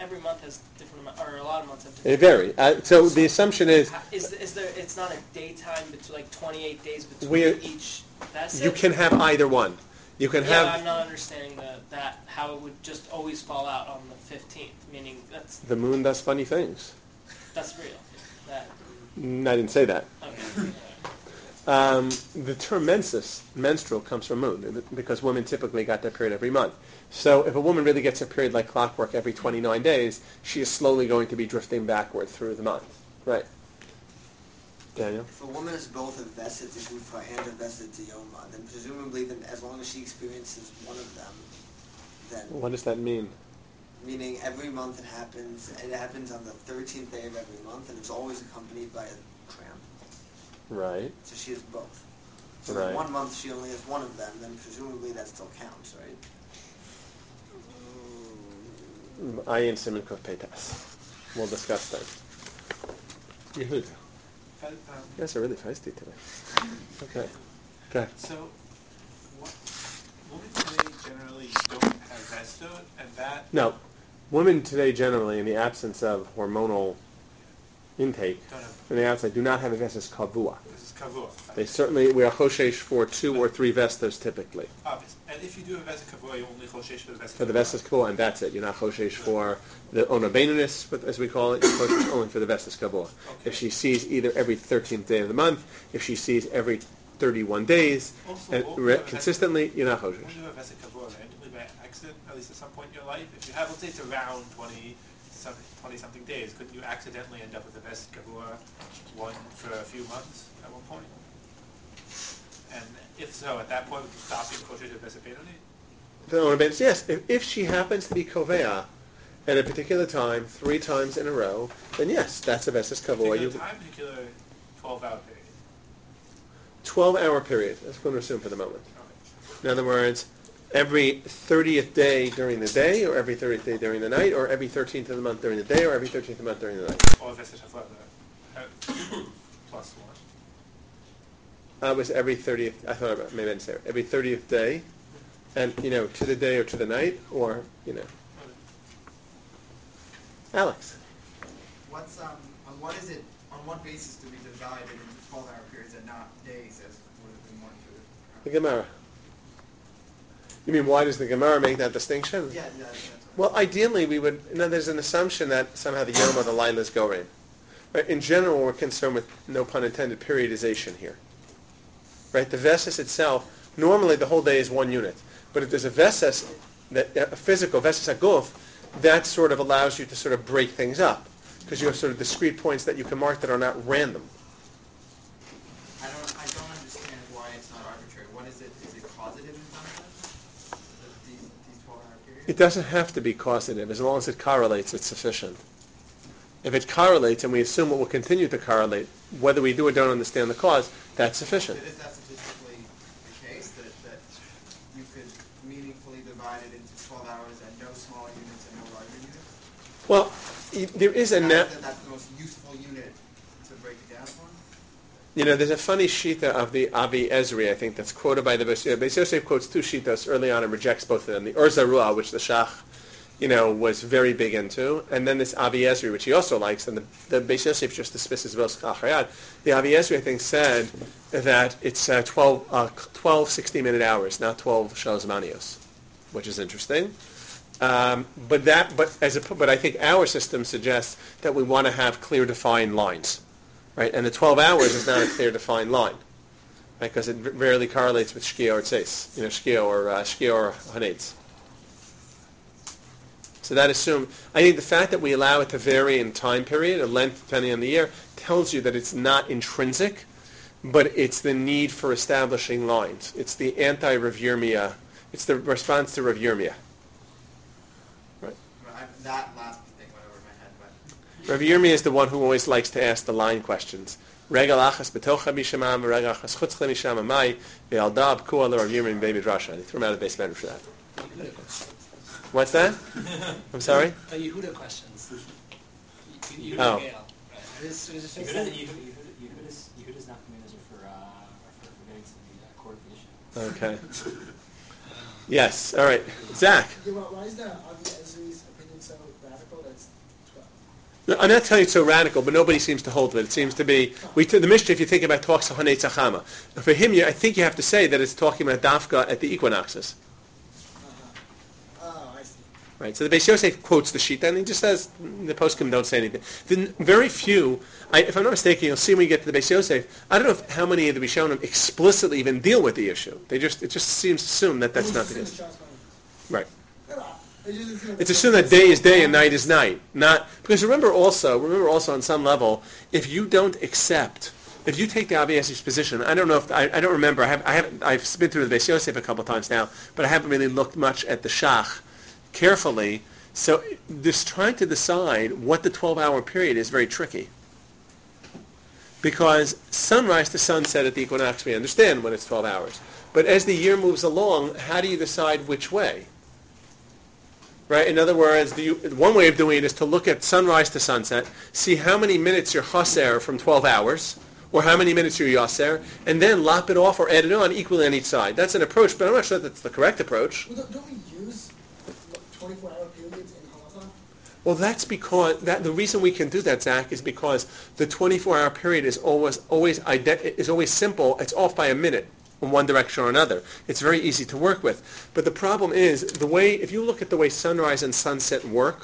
every month has different amount, or a lot of months have It different. vary. Uh, so the assumption is Is is there? It's not a daytime between like twenty-eight days between We're- each. That's you it? can have either one. You can Yeah, have but I'm not understanding the, that how it would just always fall out on the fifteenth. Meaning that's the moon does funny things. that's real. That Mm, I didn't say that. okay. Um, the term menses, menstrual, comes from moon because women typically got their period every month. So if a woman really gets her period like clockwork every twenty-nine days, she is slowly going to be drifting backward through the month. Right. Daniel? If a woman is both a Vesed Gufa and a Vesed Yoma, then presumably, then as long as she experiences one of them, then What does that mean? meaning every month it happens, it happens on the thirteenth day of every month, and it's always accompanied by a cramp. Right. So she has both. So Right. in one month she only has one of them, then presumably that still counts, right? Ayin Simon Kuf Peitas. We'll discuss that. Yehuda. But, um, You guys are really feisty today. Okay. Okay. So, what, women today generally don't have vested, and that No. Women today generally, in the absence of hormonal intake, don't have. in the outside, do not have a vestas kavua. This is kavua. They certainly, we are choshesh for two or three vestas typically. Obvious. And if you do a vested kavua, you only choshesh for the vested. For the vestas kavua, and that's it. You're not choshesh for the ona benunis, as we call it. You're choshesh only for the vestas kavua. If she sees either every thirteenth day of the month, if she sees every thirty-one days, Also, and won't re- you have a consistently, you're not choshesh. When you have a vested kavua randomly by accident, at least at some point in your life, if you have, let's say it's around twenty something, twenty something days, couldn't you accidentally end up with a vested kavua one for a few months at one point? And if so, at that point, would you stop being kosher to vested benoni? The ona benunis, yes. If, if she happens to be kovea at a particular time, three times in a row, then yes, that's a vestas kavua. Particular You, time, particular twelve-hour period. twelve-hour period. That's what we're going to assume for the moment. In other words, every thirtieth day during the day, or every thirtieth day during the night, or every thirteenth of the month during the day, or every thirteenth of the month during the night. Or vested hafla, uh, plus one. Uh, it was every thirtieth, I thought about, maybe I didn't say it, every thirtieth day, and, you know, to the day or to the night, or, you know. Alex. What's um on what is it on what basis do we divide it into twelve hour periods and not days as would have been more intuitive? The Gemara. You mean, why does the Gemara make that distinction? Yeah, yeah, that's Well, ideally, we would, you know, there's an assumption that somehow the Yom or the Laila is going. Right? In general, we're concerned with, no pun intended, periodization here. Right? The Veses itself, normally the whole day is one unit. But if there's a Veses, that, a physical Veses Aguf, that sort of allows you to sort of break things up. Because you have sort of discrete points that you can mark that are not random. I don't I don't understand why it's not arbitrary. What is it? Is it causative in some sense? These these twelve hour periods? It doesn't have to be causative. As long as it correlates, it's sufficient. If it correlates, and we assume it will continue to correlate, whether we do or don't understand the cause, that's sufficient. Is that statistically the case that, that you could meaningfully divide it into twelve hours and no smaller units and no larger units? Well, y- there is a That- net. that- That's the most useful unit to break it down for? You know, there's a funny shita of the Avi Ezri, I think, that's quoted by the Beis Yosef. Beis Yosef quotes two shitas early on and rejects both of them. The Ur Zarua, which the Shach, you know, was very big into, and then this Avi Ezri, which he also likes, and the, the Beis Yosef just dismisses Vos Chachayad. The Avi Ezri, I think, said that it's uh, twelve, uh, twelve sixty-minute hours, not twelve Shalosh Manios, which is interesting. Um, but that, but as a, but I think our system suggests that we want to have clear, defined lines, right? And the twelve hours is not a clear, defined line, right? Because it rarely correlates with Shkia or Tzeis, you know, Shkia or uh, Shkia or Hanetz. So that assumes, I think the fact that we allow it to vary in time period, or length depending on the year, tells you that it's not intrinsic, but it's the need for establishing lines. It's the anti-Rav Yirmiyah, it's the response to Rav Yirmiyah. Well, I, that last thing went over my head, but Rav Yirmiyah is the one who always likes to ask the line questions. Regal achas betocha mishamam, regal achas chutzcha mishamam mai, ve'aldab kuah Rav Yirmiyah baby drasha. They threw him out of the base bedroom for that. What's that? I'm sorry? The Yehuda questions. Yehuda Oh. Gale. Right. It is, it is just Yehuda, Yehuda, Yehuda, Yehuda's, Yehuda's not coming as for, uh, for, for getting to the uh, core of the issue. Okay. Yes. All right. Zach. Yeah, well, why is the Avi Ezri's opinion so radical that I'm not telling you it's so radical, but nobody seems to hold to it. It seems to be, we the Mishnah, if you think about talks of Hanei Tzachama, for him, you, I think you have to say that it's talking about Dafka at the equinoxes. Oh, I see. Right, so the Beis Yosef quotes the Shita, and he just says, the poskim don't say anything. Then very few, I, if I'm not mistaken, you'll see when you get to the Beis Yosef, I don't know if, how many of the Rishonim explicitly even deal with the issue. They just, it just seems to assume that that's not the case. Right. It's assumed that day is day and night is night. Not because remember also, remember also on some level, if you don't accept, if you take the Avi Yosef's position, I don't know if I, I don't remember. I have I haven't I've been through the Beis Yosef a couple of times now, but I haven't really looked much at the Shach carefully. So this trying to decide what the twelve-hour period is very tricky. Because sunrise to sunset at the equinox, we understand when it's twelve hours. But as the year moves along, how do you decide which way? Right? In other words, do you, one way of doing it is to look at sunrise to sunset, see how many minutes you're chaser from twelve hours, or how many minutes you're yaser, and then lop it off or add it on equally on each side. That's an approach, but I'm not sure that's the correct approach. Well, don't we use twenty-four hour periods in halacha? Well, that's because that the reason we can do that, Zach, is because the twenty-four hour period is always always ident- is always simple. It's off by a minute in one direction or another. It's very easy to work with. But the problem is the way, if you look at the way sunrise and sunset work,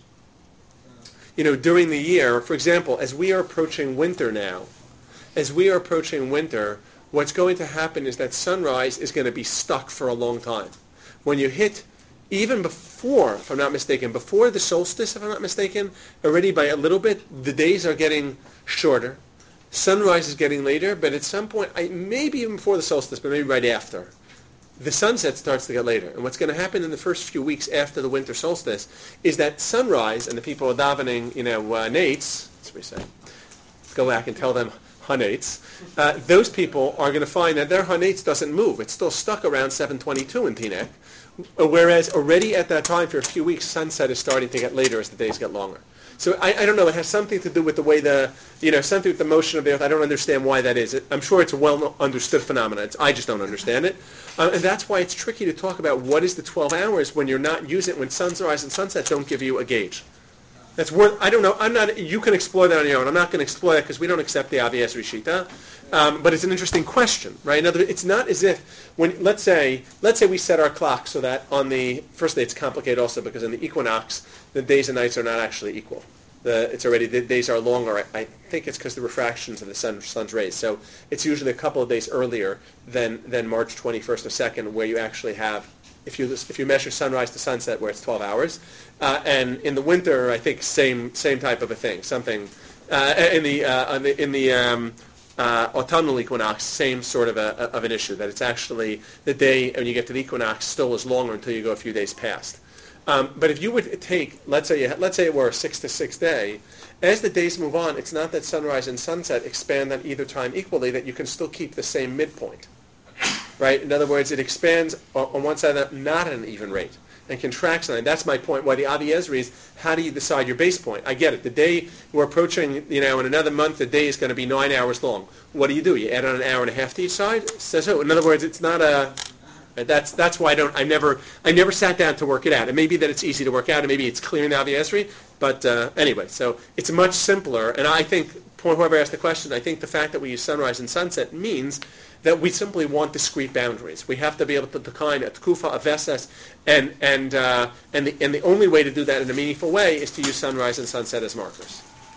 you know, during the year, for example, as we are approaching winter now, as we are approaching winter, what's going to happen is that sunrise is going to be stuck for a long time. When you hit, even before, if I'm not mistaken, before the solstice, if I'm not mistaken, already by a little bit, the days are getting shorter. Sunrise is getting later, but at some point, I, maybe even before the solstice, but maybe right after, the sunset starts to get later. And what's going to happen in the first few weeks after the winter solstice is that sunrise, and the people are davening, you know, uh, nates, that's what we say, go back and tell them hanates, uh, those people are going to find that their hanates doesn't move. It's still stuck around seven twenty-two in Teaneck, whereas already at that time, for a few weeks, sunset is starting to get later as the days get longer. So I, I don't know. It has something to do with the way the, you know, something with the motion of the earth. I don't understand why that is. It, I'm sure it's a well understood phenomenon. It's, I just don't understand it. Uh, and that's why it's tricky to talk about what is the twelve hours when you're not using it, when sunrise and sunset don't give you a gauge. That's worth, I don't know. I'm not, you can explore that on your own. I'm not going to explore that because we don't accept the Avi Yosef Shita. Um, but it's an interesting question, right? In other words, it's not as if, when, let's say, let's say we set our clock so that on the first day, it's complicated also because in the equinox, the days and nights are not actually equal. The, it's already, the days are longer. I, I think it's because the refractions of the sun, sun's rays. So it's usually a couple of days earlier than, than March twenty-first or second, where you actually have, if you if you measure sunrise to sunset, where it's twelve hours. Uh, and in the winter, I think same same type of a thing. Something uh, in the uh, in the, in the um, uh, autumnal equinox, same sort of a of an issue. That it's actually the day when you get to the equinox still is longer until you go a few days past. Um, but if you would take, let's say, you, let's say it were a six to six day, as the days move on, it's not that sunrise and sunset expand on either time equally, that you can still keep the same midpoint, right? In other words, it expands on, on one side, not at an even rate, and contracts on it. That's my point. Why the Avi Ezri is, how do you decide your base point? I get it. The day we're approaching, you know, in another month, the day is going to be nine hours long. What do you do? You add on an hour and a half to each side? Says who? In other words, it's not a. That's that's why I don't. I never I never sat down to work it out. It may be that it's easy to work out, and maybe it's clear in the Avi Ezri. But uh, anyway, so it's much simpler. And I think, whoever asked the question, I think the fact that we use sunrise and sunset means that we simply want discrete boundaries. We have to be able to define a tkufa, a veses, and and uh, and the and the only way to do that in a meaningful way is to use sunrise and sunset as markers.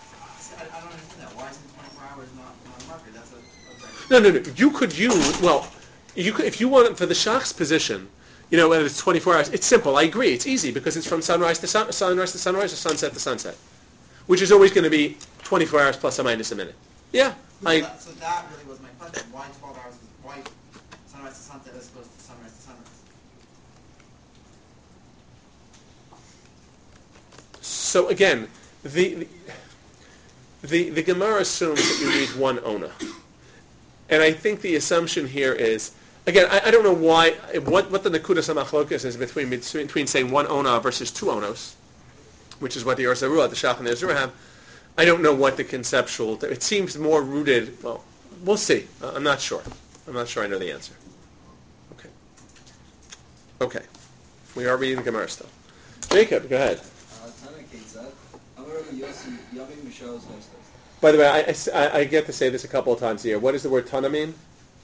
I, I don't understand that. Why isn't twenty-four hours not, not a marker? That's a, okay. No, no, no. You could use well. You could, if you want it for the Shach's position, you know, whether it's twenty-four hours, it's simple. I agree. It's easy because it's from sunrise to sun, sunrise to sunrise or sunset to sunset, which is always going to be twenty-four hours plus or minus a minute. Yeah. So, I, that, so that really was my question. Why twelve hours? Why sunrise to sunset as opposed to sunrise to sunrise? So again, the the the Gemara assumes that you read one ona. And I think the assumption here is, again, I, I don't know why, what, what the Nakudas HaMachlokas is between, between, between saying one Ona versus two Onos, which is what the Or Zarua, the Shach and the Or Zarua have. I don't know what the conceptual, it seems more rooted, well, we'll see. Uh, I'm not sure. I'm not sure I know the answer. Okay. Okay. We are reading the Gemara still. Jacob, go ahead. Uh, Tana Ketzad, Amar Rabbi Yossi Yamim Mishos Vestas. By the way, I, I, I get to say this a couple of times a year. What does the word Tana mean?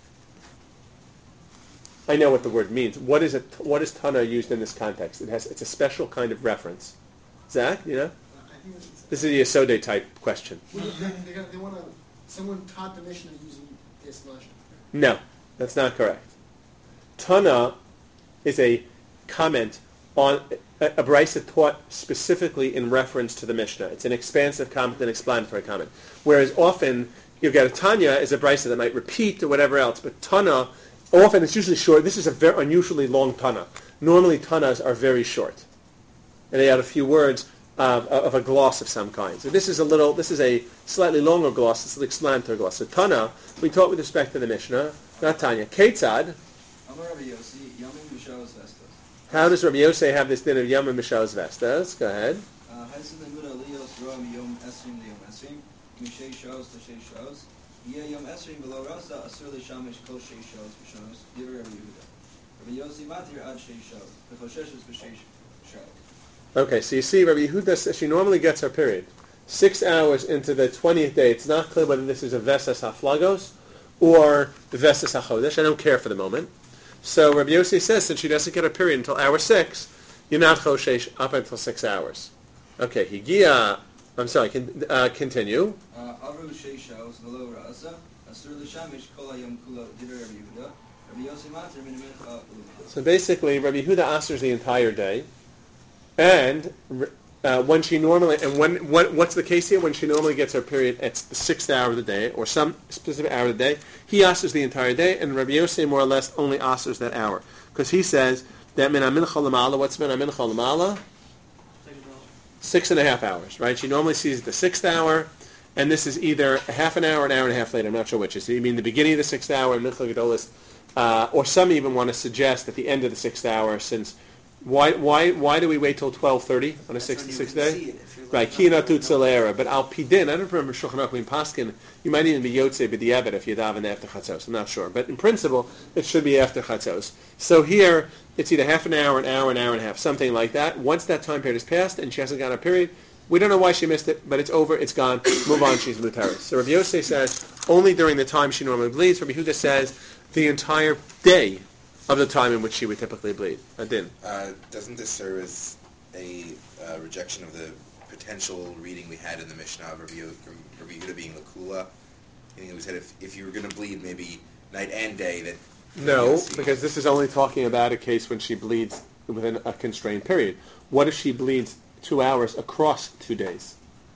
I know what the word means. What is it? What is Tana used in this context? It has. It's a special kind of reference. Zach, you know? This is a Yesodei type question. Well, they, they, got, they want to. Someone taught the Mishnah using this lashon. No, that's not correct. Tana is a comment on a, a brisa taught specifically in reference to the Mishnah. It's an expansive comment, an explanatory comment. Whereas often you've got a Tanya is a brisa that might repeat or whatever else, but Tana often it's usually short. This is a very unusually long Tana. Normally Tanas are very short, and they add a few words of, of a gloss of some kind. So this is a little. This is a slightly longer gloss. It's an explanatory gloss. So Tana we taught with respect to the Mishnah, not Tanya. Ketzad. Amar Rabbi Yossi Yamim Mishos Vestas. How does Rabbi Yossi have this din of Yom Mishos Vestas? Go ahead. Haisin Lemuda Lios Rom Yom Esrim Liyom Esrim Mishay Shos L'Shay Shos Yeh Yom Esrim Below Rasa Asur L'Shamish Kol Shay Shos V'Shos Divrei Rabbi Yehuda Rabbi Yossi Matir Ad Shay Shos V'Chosheshes V'Shay Shos. Okay, so you see Rabbi Yehuda, she normally gets her period six hours into the twentieth day. It's not clear whether this is a Vesas HaFlagos or the Vesas HaChodesh. I don't care for the moment. So Rabbi Yossi says since she doesn't get her period until hour six, you're not Choshesh up until six hours. Okay, Higia, I'm sorry, can, uh, continue. Avru Shay Shos V'Lo Rasa Asur L'Shamish Kol Hayom Kulo Divrei Rabbi Yehuda Rabbi Yossi Matir Min Mincha Ulma. So basically Rabbi Yehuda answers the entire day. And uh, when she normally, and when what, what's the case here? When she normally gets her period at the sixth hour of the day, or some specific hour of the day, he answers the entire day, and Rabbi Yossi more or less only answers that hour. Because he says that min ha-mincha l'mala, what's min ha-mincha l'mala? Six and a half hours, right? She normally sees it the sixth hour, and this is either a half an hour, an hour and a half later. I'm not sure which. Is you mean the beginning of the sixth hour, mincha gedolis, uh, or some even want to suggest at the end of the sixth hour, since Why why why do we wait till twelve thirty on a sixty-sixth day? Right, kina tutzalera. But al pidin, I don't remember Shulchan Aruch in Paskin. You might even be yotzei b'diavad if you daven after chatzos. I'm not sure, but in principle, it should be after chatzos. So here, it's either half an hour, an hour, an hour and a half, something like that. Once that time period is passed and she hasn't gotten a period, we don't know why she missed it, but it's over, it's gone. Move on, she's muteris. So Rabbi Yossi says only during the time she normally bleeds. Rabbi Yehuda says the entire day of the time in which she would typically bleed. Adin. Uh, doesn't this serve as a uh, rejection of the potential reading we had in the Mishnah of Rabbi Yehuda being Lakula? Meaning we said if, if you were going to bleed maybe night and day, that... No, because this is only talking about a case when she bleeds within a constrained period. What if she bleeds two hours across two days?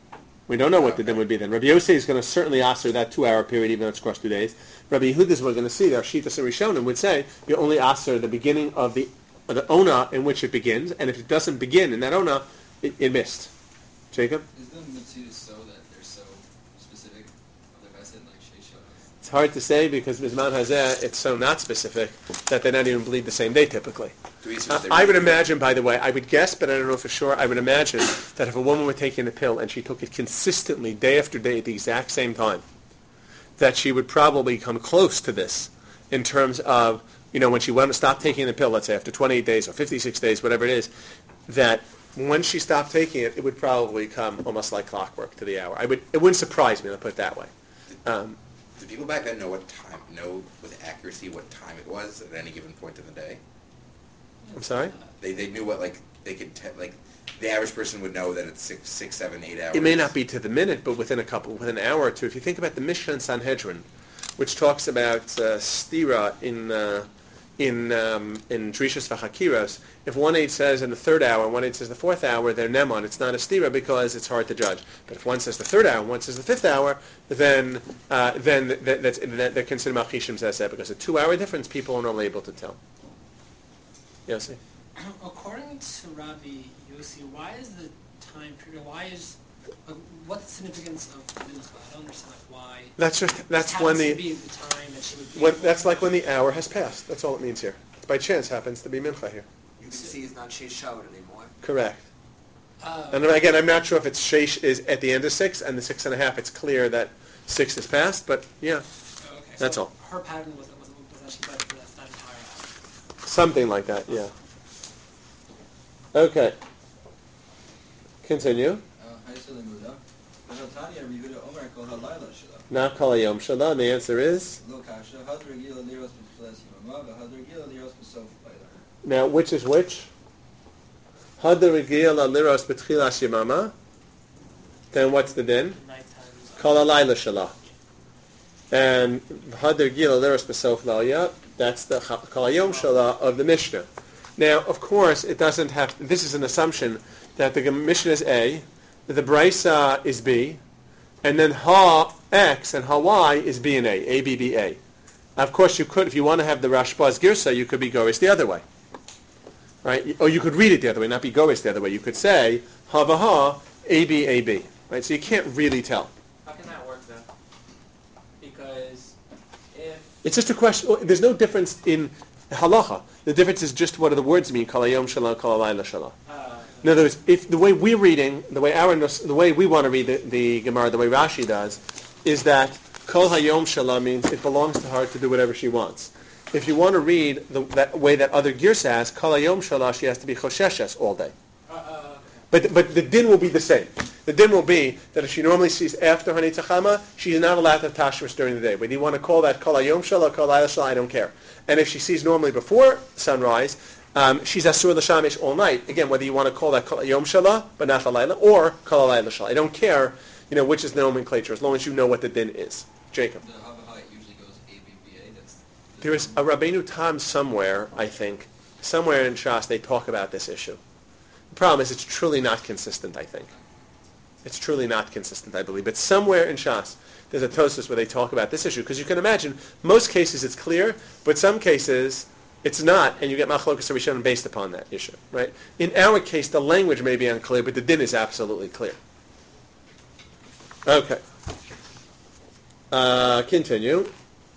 We don't know what okay. the din would be then. Rabbi Yossi is going to certainly answer that two-hour period, even though it's across two days. Rabbi Yehuda, as we're going to see, our Shitas and Rishonim would say you only answer the beginning of the of the ona in which it begins, and if it doesn't begin in that ona, it, it missed. Jacob? Is the mitzvah so that they're so specific of the Vesed, like Shei Shos? It's hard to say because Mizman Hazeh, it's so not specific that they don't even bleed the same day typically. Uh, I would imagine, by the way, I would guess, but I don't know for sure, I would imagine that if a woman were taking a pill and she took it consistently day after day at the exact same time, that she would probably come close to this in terms of, you know, when she went to stop taking the pill, let's say after twenty-eight days or fifty-six days, whatever it is, that when she stopped taking it, it would probably come almost like clockwork to the hour. I would, it wouldn't surprise me, I'll put it that way. Um, Did people back then know what time, know with accuracy what time it was at any given point in the day? I'm sorry? They they knew what, like, they could, te- like, the average person would know that it's six, six, seven, eight hours. It may not be to the minute, but within a couple, within an hour or two. If you think about the Mishnah in Sanhedrin, which talks about uh, stira in uh, in um, in Drishas v'Chakiros, if one aide says in the third hour and one aide says the fourth hour, they're nemon. It's not a stira because it's hard to judge. But if one says the third hour and one says the fifth hour, then uh, then that, that's that, they're considered malchishim zeseh because a two-hour difference people are not able to tell. Yossi? According to Rabbi Yossi, why is the time period? Why is uh, what's the significance of mincha? I don't understand like why. That's just that's it when the, to be the time that she would be when, that's like when the hour has passed. That's all it means here. It's by chance happens to be mincha here. You can see it's not sheish shavad anymore. Correct. Uh, and again, I'm not sure if it's sheish is at the end of six and the six and a half. It's clear that six is passed, but yeah, okay, that's so all. Her pattern was was, was actually better for that, that entire hour. Something like that, yeah. Okay. Continue. Uh, Not Kol Hayom Shalah, and the answer is? Now, which is which? Hadar Regil Aliros B'Tchilas Yemama. Then what's the din? Kol Halayla Shalah. And Hadar Regil Aliros B'Sof La'ya. That's the Kol Hayom Shalah of the Mishnah. Now, of course, it doesn't have. This is an assumption that the Mishnah is A, the Brisa is B, and then Ha X and Ha Y is B and A, A B B A. Of course, you could, if you want to have the Rashbaz Girsa, you could be Goris the other way, right? Or you could read it the other way, not be Goris the other way. You could say Ha Vaha A B A B, right? So you can't really tell. How can that work then? Because if it's just a question. There's no difference in halacha. The difference is just what do the words mean? Kol Hayom Shalah, Kol Halayla Shalah. In other words, if the way we're reading, the way our, the way we want to read the, the Gemara, the way Rashi does, is that Kol Hayom Shalah means it belongs to her to do whatever she wants. If you want to read the that way that other Girsa has, Kol Hayom Shalah, she has to be Chosheshes all day. Uh, uh, okay. But but the din will be the same. The din will be that if she normally sees after Hanei Tzachama, she's not allowed to have Tashmish during the day. Whether you want to call that Kol Hayom Shalah, Kol Halayla Shalah, I don't care. And if she sees normally before sunrise, Um, she's asur l'shamish all night. Again, whether you want to call that kol yom shalah, but not halayla, or kol halayla shalah. I don't care, you know, which is the nomenclature, as long as you know what the din is. Jacob. The Havahai usually goes A B B A. That's There is a Rabbeinu Tam somewhere, I think, somewhere in Shas they talk about this issue. The problem is it's truly not consistent, I think. It's truly not consistent, I believe. But somewhere in Shas there's a Tosfos where they talk about this issue, because you can imagine, most cases it's clear, but some cases it's not, and you get machlokas rishonim based upon that issue, right? In our case, the language may be unclear, but the din is absolutely clear. Okay. Uh, continue.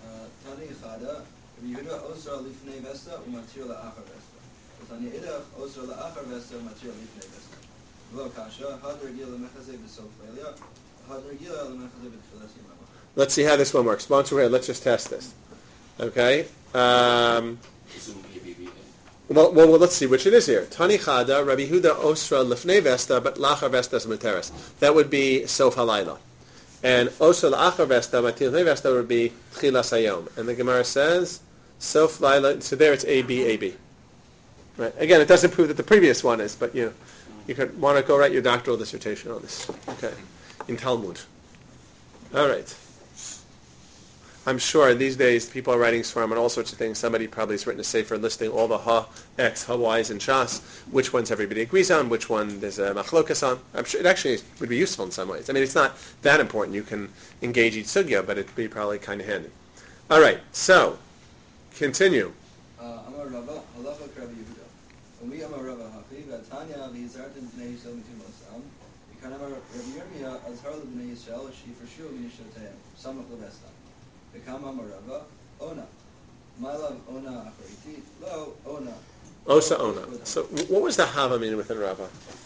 Let's see how this one works. Once we're here, let's just test this. Okay. Um, well, well, well, let's see which it is here. Tani Chada, Rabbi Huda Osra Lefnei Vesta, but Lachar Vesta is Materes. That would be Sof Halayla. And Osra Lachar Vesta, Matil Lefnei Vesta would be Tchilas Hayom. And the Gemara says, Sof Laila, so there it's A, B, A, B. Right. Again, it doesn't prove that the previous one is, but you know, you could want to go write your doctoral dissertation on this. Okay. In Talmud. All right. I'm sure these days people are writing Svarim and all sorts of things. Somebody probably has written a sefer listing all the Ha, X, Ha, Y's, and Shas, which ones everybody agrees on, which one there's a machlokas on. I'm sure it actually would be useful in some ways. I mean, it's not that important. You can engage each sugya, but it'd be probably kind of handy. All right, so, continue. Amar Rava, halacha Rabbi Yehuda. Umi Amar Rava hachi, v'atanya v'yizartem b'nei Yisrael mitimosam. V'kan Amar Rabbi Yirmiyah, azhar l'b'nei Yisrael, she for sure v'nishoteim, samach l'vestam. V'kam Amar Rava, ona. My love, ona achariti, lo, ona. Osa ona. So, what was the hava meaning within Rava?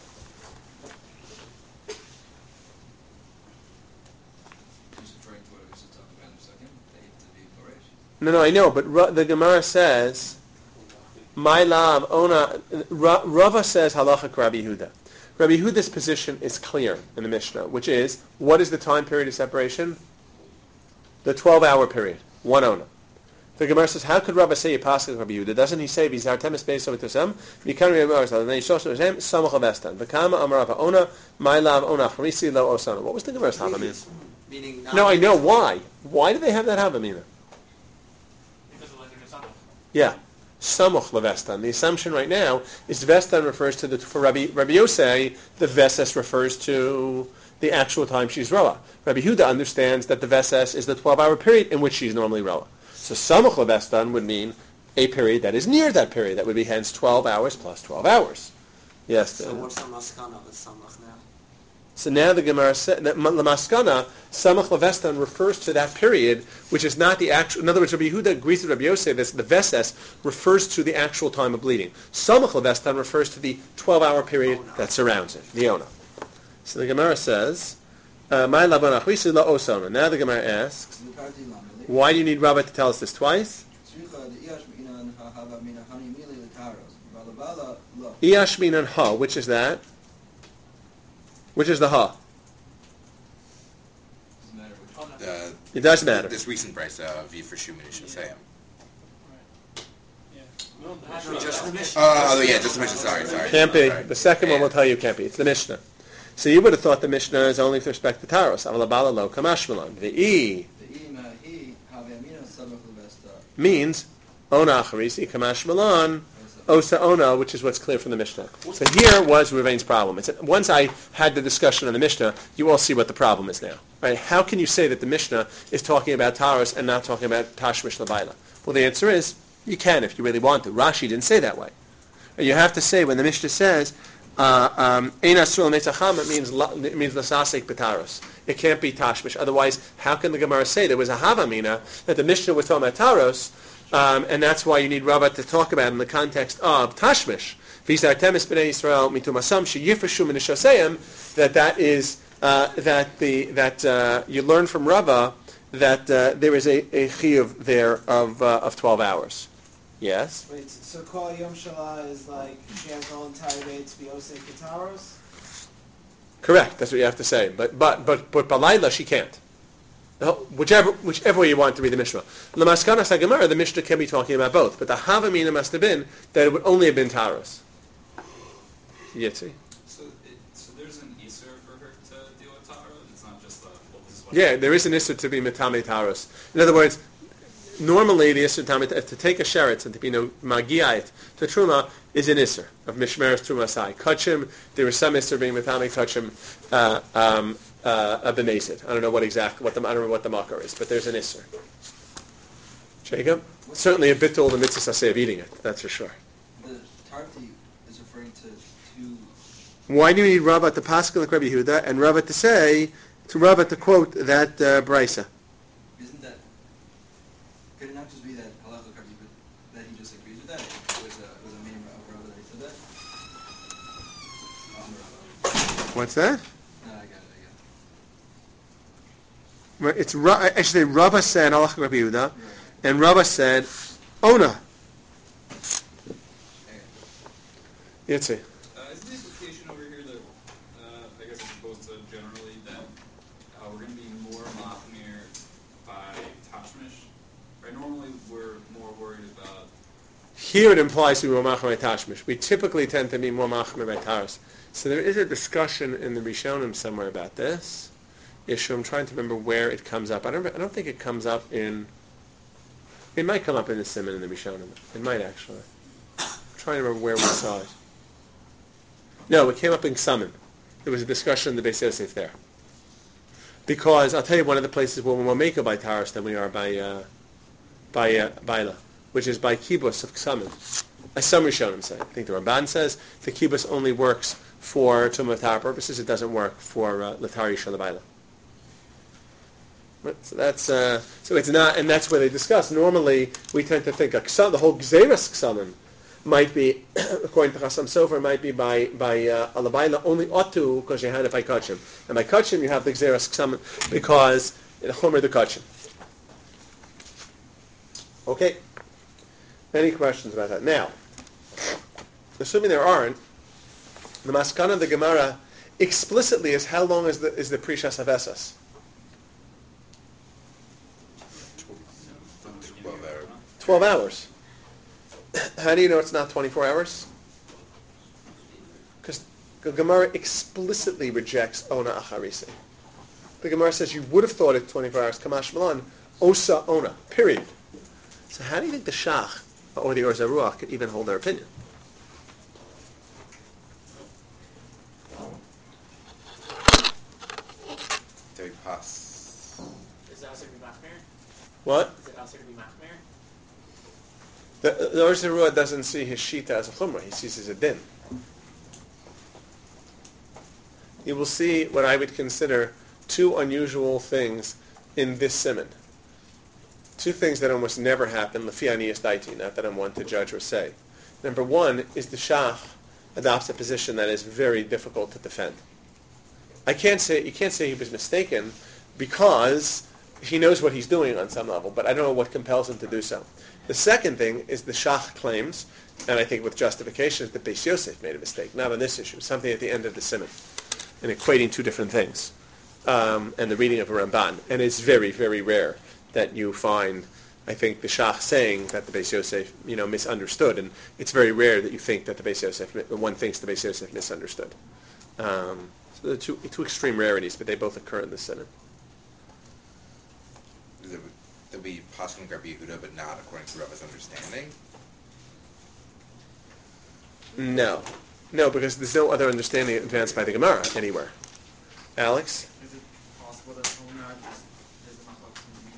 No, no, I know, but Ra- the Gemara says, my love, ona, Ra- Rava says halacha Rabbi Yehuda. Rabbi Yehuda's position is clear in the Mishnah, which is, what is the time period of separation? The twelve-hour period, one ona. The Gemara says, how could Rava say a pasuk Rabbi Yehuda? Doesn't he say, V'zar temes beisov etosem, v'yikan Rabbi Yehuda, v'nei shoshu eshem, samach avestan, v'kama amar Rava, ona, my love, ona, charisi lo osana. What was the Gemara's hava mean? Meaning No, I know, why? Why do they have that hava meaning? Yeah, samuch levestan. The assumption right now is vestan refers to the for Rabbi Rabbi Yosei, the veses refers to the actual time she's roa. Rabbi Huda understands that the veses is the twelve-hour period in which she's normally roa. So samuch levestan would mean a period that is near that period. That would be hence twelve hours plus twelve hours. Yes. So then. what's the maskana of the samach now? So now the Gemara said that Lamaskana, Samach Levestan refers to that period, which is not the actual. In other words, Rabbi Yehuda agrees with Rabbi Yosef that the Veses refers to the actual time of bleeding. Samach Levestan refers to the twelve-hour period oh, no. that surrounds it, the Ona. So the Gemara says, uh, "My labana chvisi la osona." Now the Gemara asks, why do you need Rabbah to tell us this twice? Iyash minan ha, which is that? Which is the ha? It does matter. This recent brisa of Yifreshu Minisha Sayam. No, Just the Mishnah. Oh, oh, yeah, just the Mishnah. Sorry, sorry. Can't be. Sorry. The second one will tell you it can't be. It's the Mishnah. So you would have thought the Mishnah is only with respect to Taros. Avalabala lo kamashmalan. The E means ona acharisi kamashmalan osa ona, which is what's clear from the Mishnah. So here was Ruvain's problem. It's, once I had the discussion on the Mishnah, you all see what the problem is now. Right? How can you say that the Mishnah is talking about Taros and not talking about Tashmish Labaila? Well, the answer is you can if you really want to. Rashi didn't say that way. You have to say when the Mishnah says uh, um, Ein Asur L'Neitzachama, it means it means Lasasek B'Taros. It can't be Tashmish. Otherwise, how can the Gemara say there was a Havamina that the Mishnah was talking about Taros, um, and that's why you need Rabbah to talk about it in the context of Tashmish. V'Yizartemis B'nei Yisrael Mitumasam Sheyifreshu Minishaseim. That that is uh, that the that uh, you learn from Rabbah that uh, there is a, a chiyuv there of uh, of twelve hours. Yes. Wait, so Kol Yom Shalah is like she has the whole entire day to be Osei Kataros? Correct. That's what you have to say. But but but but Balayla she can't. Whichever whichever way you want to read the Mishnah. Lamaskanas HaGemara, the Mishnah can be talking about both. But the Havamina must have been that it would only have been Taros. Yitzi. So it, so there's an Isser for her to deal with Taros. It's not just the well, this is what Yeah, there is an Isser to be Mitame Taros. In other words, normally the Isser Tamet, to take a sheretz and to be no Magiayit to Truma is an Isser of Mishmeres Truma Sai. Kachim, there is some Isser being Mitame Kachim uh, um, uh, of the Nesit. I don't know what exactly, what the, I don't know what the Makar is, but there's an Isser. Jacob? Certainly a bit to all the mitzvahs I say of eating it, that's for sure. The Tarti is referring to two... Why do you need Rabbah to Pascal like Rabbi Yehuda and Rabbah to say, to Rabbah to quote that uh, brisa? Isn't that... Could it not just be that halacha Rabbi Yehuda, that he just agrees with that? It was a, it was a name of Rabbah that he said that? Um, What's that? No, I got it, I Right, it's Ra- actually Rabbah said halacha Rabbi Yehuda, right. And Rabbah said Ona. Yitzhi. Uh, isn't the implication over here that, uh, I guess as opposed to generally, that uh, we're going to be more machmir by Tashmish? Right? Normally we're more worried about... Here it implies to be more machmir by Tashmish. We typically tend to be more machmir by Taros. So there is a discussion in the Rishonim somewhere about this issue. I'm trying to remember where it comes up. I don't. I don't think it comes up in... It might come up in the Siman in the Rishonim. It might actually. I'm trying to remember where we saw it. No, it came up in Ksamin. There was a discussion in the Beis Yosef there. Because I'll tell you one of the places where we're more maker by Taros than we are by uh, by uh, Baila, which is by Kibbutz of Ksamin. As some Rishonim say. I think the Ramban says the Kibbutz only works for Tumah Tar purposes. It doesn't work for uh, Latari Shalabaila. So that's uh, so it's not, and that's where they discuss. Normally, we tend to think a ksam, the whole gzeras ksamim might be, according to Chasam Sofer, might be by by uh, alabayla only otu because you had it by kachim, and by kachim you have the gzeras ksamim because the chomer the kachim. Okay. Any questions about that? Now, assuming there aren't, the maskana of the Gemara explicitly is how long is the is the prishas havesas? Twelve hours. How do you know it's not twenty-four hours? Because the Gemara explicitly rejects Ona Acharisi. The Gemara says you would have thought it twenty-four hours. Kamash Malan, Osa Ona. Period. So how do you think the Shach or the Orza Ruach could even hold their opinion? Very pass. Is it also to be machmir? What? Is it also to be machmir? The, the Orza Ruach doesn't see his Shita as a Chumrah. He sees it as a Din. You will see what I would consider two unusual things in this simon. Two things that almost never happen, Lefi Aniyas Daiti, not that I'm one to judge or say. Number one is the Shach adopts a position that is very difficult to defend. I can't say, you can't say he was mistaken because he knows what he's doing on some level, but I don't know what compels him to do so. The second thing is the Shach claims, and I think with justification, that Beis Yosef made a mistake, not on this issue, something at the end of the simon, and equating two different things. um, and the reading of a Ramban. And it's very, very rare that you find, I think, the Shach saying that the Beis Yosef, you know, misunderstood. And it's very rare that you think that the Beis Yosef, one thinks the Beis Yosef misunderstood. Um, so they're two, two extreme rarities, but they both occur in the Synod. There'll be Paskin Rabbi Yehuda, but not according to Rabbi's understanding? No. No, because there's no other understanding advanced by the Gemara anywhere. Alex? Is it possible that Ona just is a machlokes in the meaning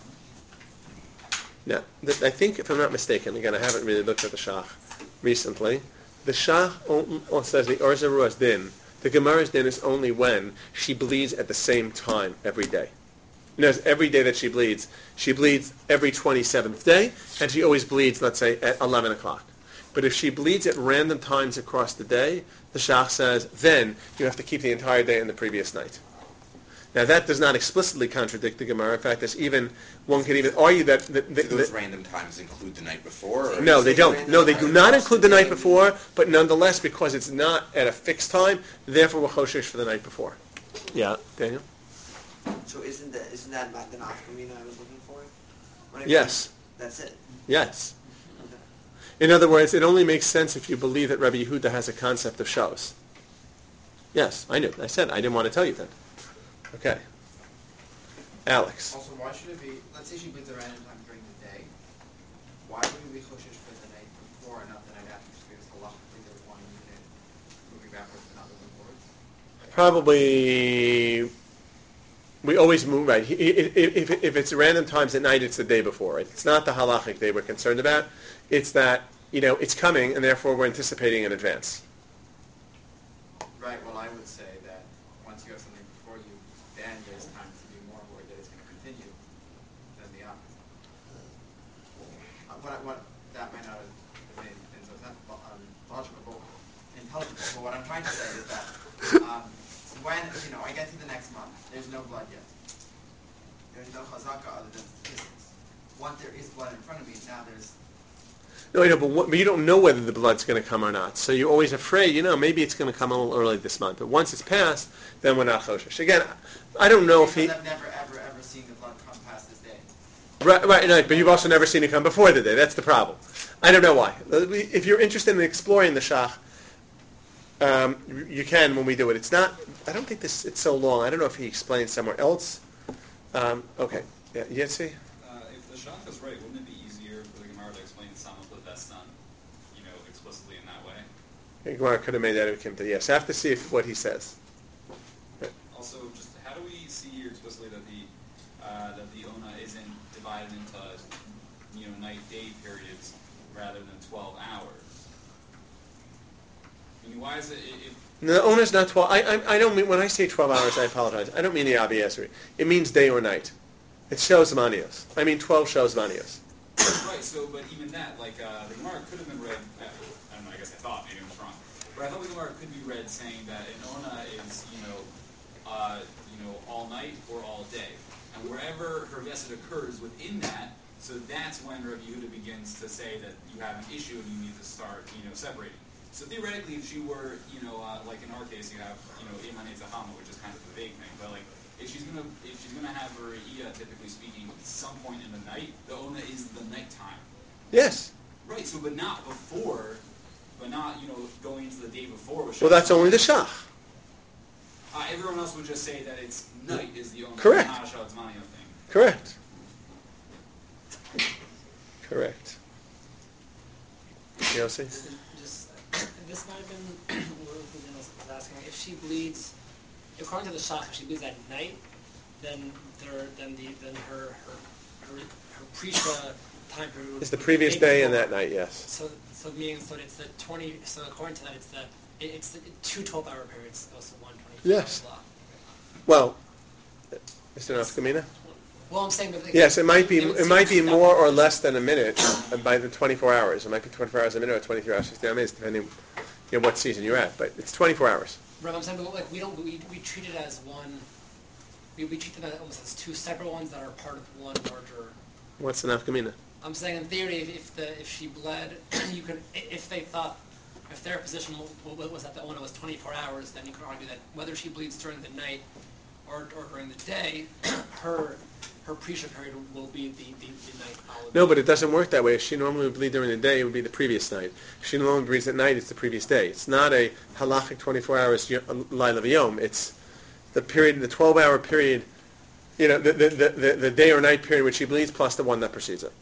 of the word Ona? No. Th- I think, if I'm not mistaken, again, I haven't really looked at the Shach recently, the Shach on, on says the Orza Ruas Din, the Gemara's Din is only when she bleeds at the same time every day. You know, every day that she bleeds, she bleeds every twenty-seventh day, and she always bleeds, let's say, at eleven o'clock. But if she bleeds at random times across the day, the Shach says, then you have to keep the entire day and the previous night. Now, that does not explicitly contradict the Gemara. In fact, there's even, one could even argue that... that, that do those that random times include the night before? Or no, they don't. No, they do not include the night before, but nonetheless, because it's not at a fixed time, therefore we're choshesh for the night before. Yeah, Daniel? So isn't that isn't that not the nafkamina I was looking for? When it Yes. comes- That's it. Yes. In other words, it only makes sense if you believe that Rabbi Yehuda has a concept of shows. Yes, I knew. I said I didn't want to tell you that. Okay. Alex. Also, why should it be, let's say she bleeds at random time during the day, why would it be choshesh for the night before and not the night after? Just because halachically there was one unit moving backwards and not moving forwards? Probably, we always move, right. If, if, if it's random times at night, it's the day before. Right? It's not the halachic day we're concerned about. It's that, you know, it's coming, and therefore we're anticipating in advance. Right, well I would say that once you have something before you, then there's time to be more worried that it's going to continue than the opposite. Uh, what, I- what, that might not have made been so sense, um, logical, but intelligible, but what I'm trying to say is that um, when, you know, I get to the next month, there's no blood yet. There's no chazaka other than statistics. Once there is blood in front of me, now there's No, I know, but, what, but you don't know whether the blood's going to come or not. So you're always afraid, you know, maybe it's going to come a little early this month. But once it's passed, then we're not choshesh. Again, I don't know if he... I've never, ever, ever seen the blood come past this day. Right, right, right, but you've also never seen it come before the day. That's the problem. I don't know why. If you're interested in exploring the Shach, um, you can when we do it. It's not, I don't think this, it's so long. I don't know if he explains somewhere else. Um, okay. Yeah, Yetzi? Uh, if the Shach is right, wouldn't it be easier for the Gemara to explain some of the best son, you know, explicitly in that way? The Gemara could have made that of Kimta. Yes, I have to see if, what he says. Right. Also, just how do we see here explicitly that the uh, that the Ona isn't divided into, you know, night-day periods rather than twelve hours? I mean, why is it? it, it No, the owner's not twelve. I, I, I don't mean, when I say twelve hours, I apologize. I don't mean the Abiyasri. It means day or night. It shows manios. I mean twelve shows manios. Right, so, but even that, like, uh, the Gemara could have been read, uh, I don't know, I guess I thought, maybe I was wrong, but I thought the Gemara could be read saying that an Ona is, you know, uh, you know, all night or all day. And wherever her Vesed occurs within that, so that's when Rabbi Yehuda begins to say that you have an issue and you need to start, you know, separating. So theoretically, if she were, you know, uh, like in our case, you have, you know, Iman Zahama, which is kind of a vague thing, but like, if she's gonna, if she's gonna have her Iya, typically speaking, at some point in the night, the Ona is the nighttime. Yes. Right. So, but not before, but not, you know, going into the day before. Which Well, that's only the Shach. Uh, everyone else would just say that it's night is the Ona. Correct. Not a Shalatzmania thing. Correct. Correct. Yossi? Just, this might have been what Dennis was asking. If she bleeds, according to the Shach, if she bleeds at night, then there, then the, then her, her, her, her Prisha time period would It's the would be previous day day and before. that night, yes. So, so meaning, so it's the twenty. So according to that, it's the, it, it's the two twelve-hour periods, also one twenty-four Yes. hour block. Well, Mister Nafkamina? Well, I'm saying, but the, Yes, it might be. would It seem might be that- more or less than a minute by the twenty-four hours. It might be twenty-four hours a minute or twenty-three hours sixty minutes, depending, you know, what season you're at. But it's twenty-four hours. Right, I'm saying, but like we don't, we, we treat it as one. We, we treat them as almost as two separate ones that are part of one larger. What's the Nafkamina? I'm saying in theory, if, if the if she bled, you could, if they thought, if their position was, was that the one was twenty-four hours, then you could argue that whether she bleeds during the night or, or during the day, her her pre-shah period will be the, the, the night following. No, but it doesn't work that way. If she normally would bleed during the day, it would be the previous night. If she normally bleeds at night, it's the previous day. It's not a halachic twenty-four hours laila v'yom. It's the period, the twelve-hour period, you know, the the, the, the the day or night period in which she bleeds plus the one that precedes it.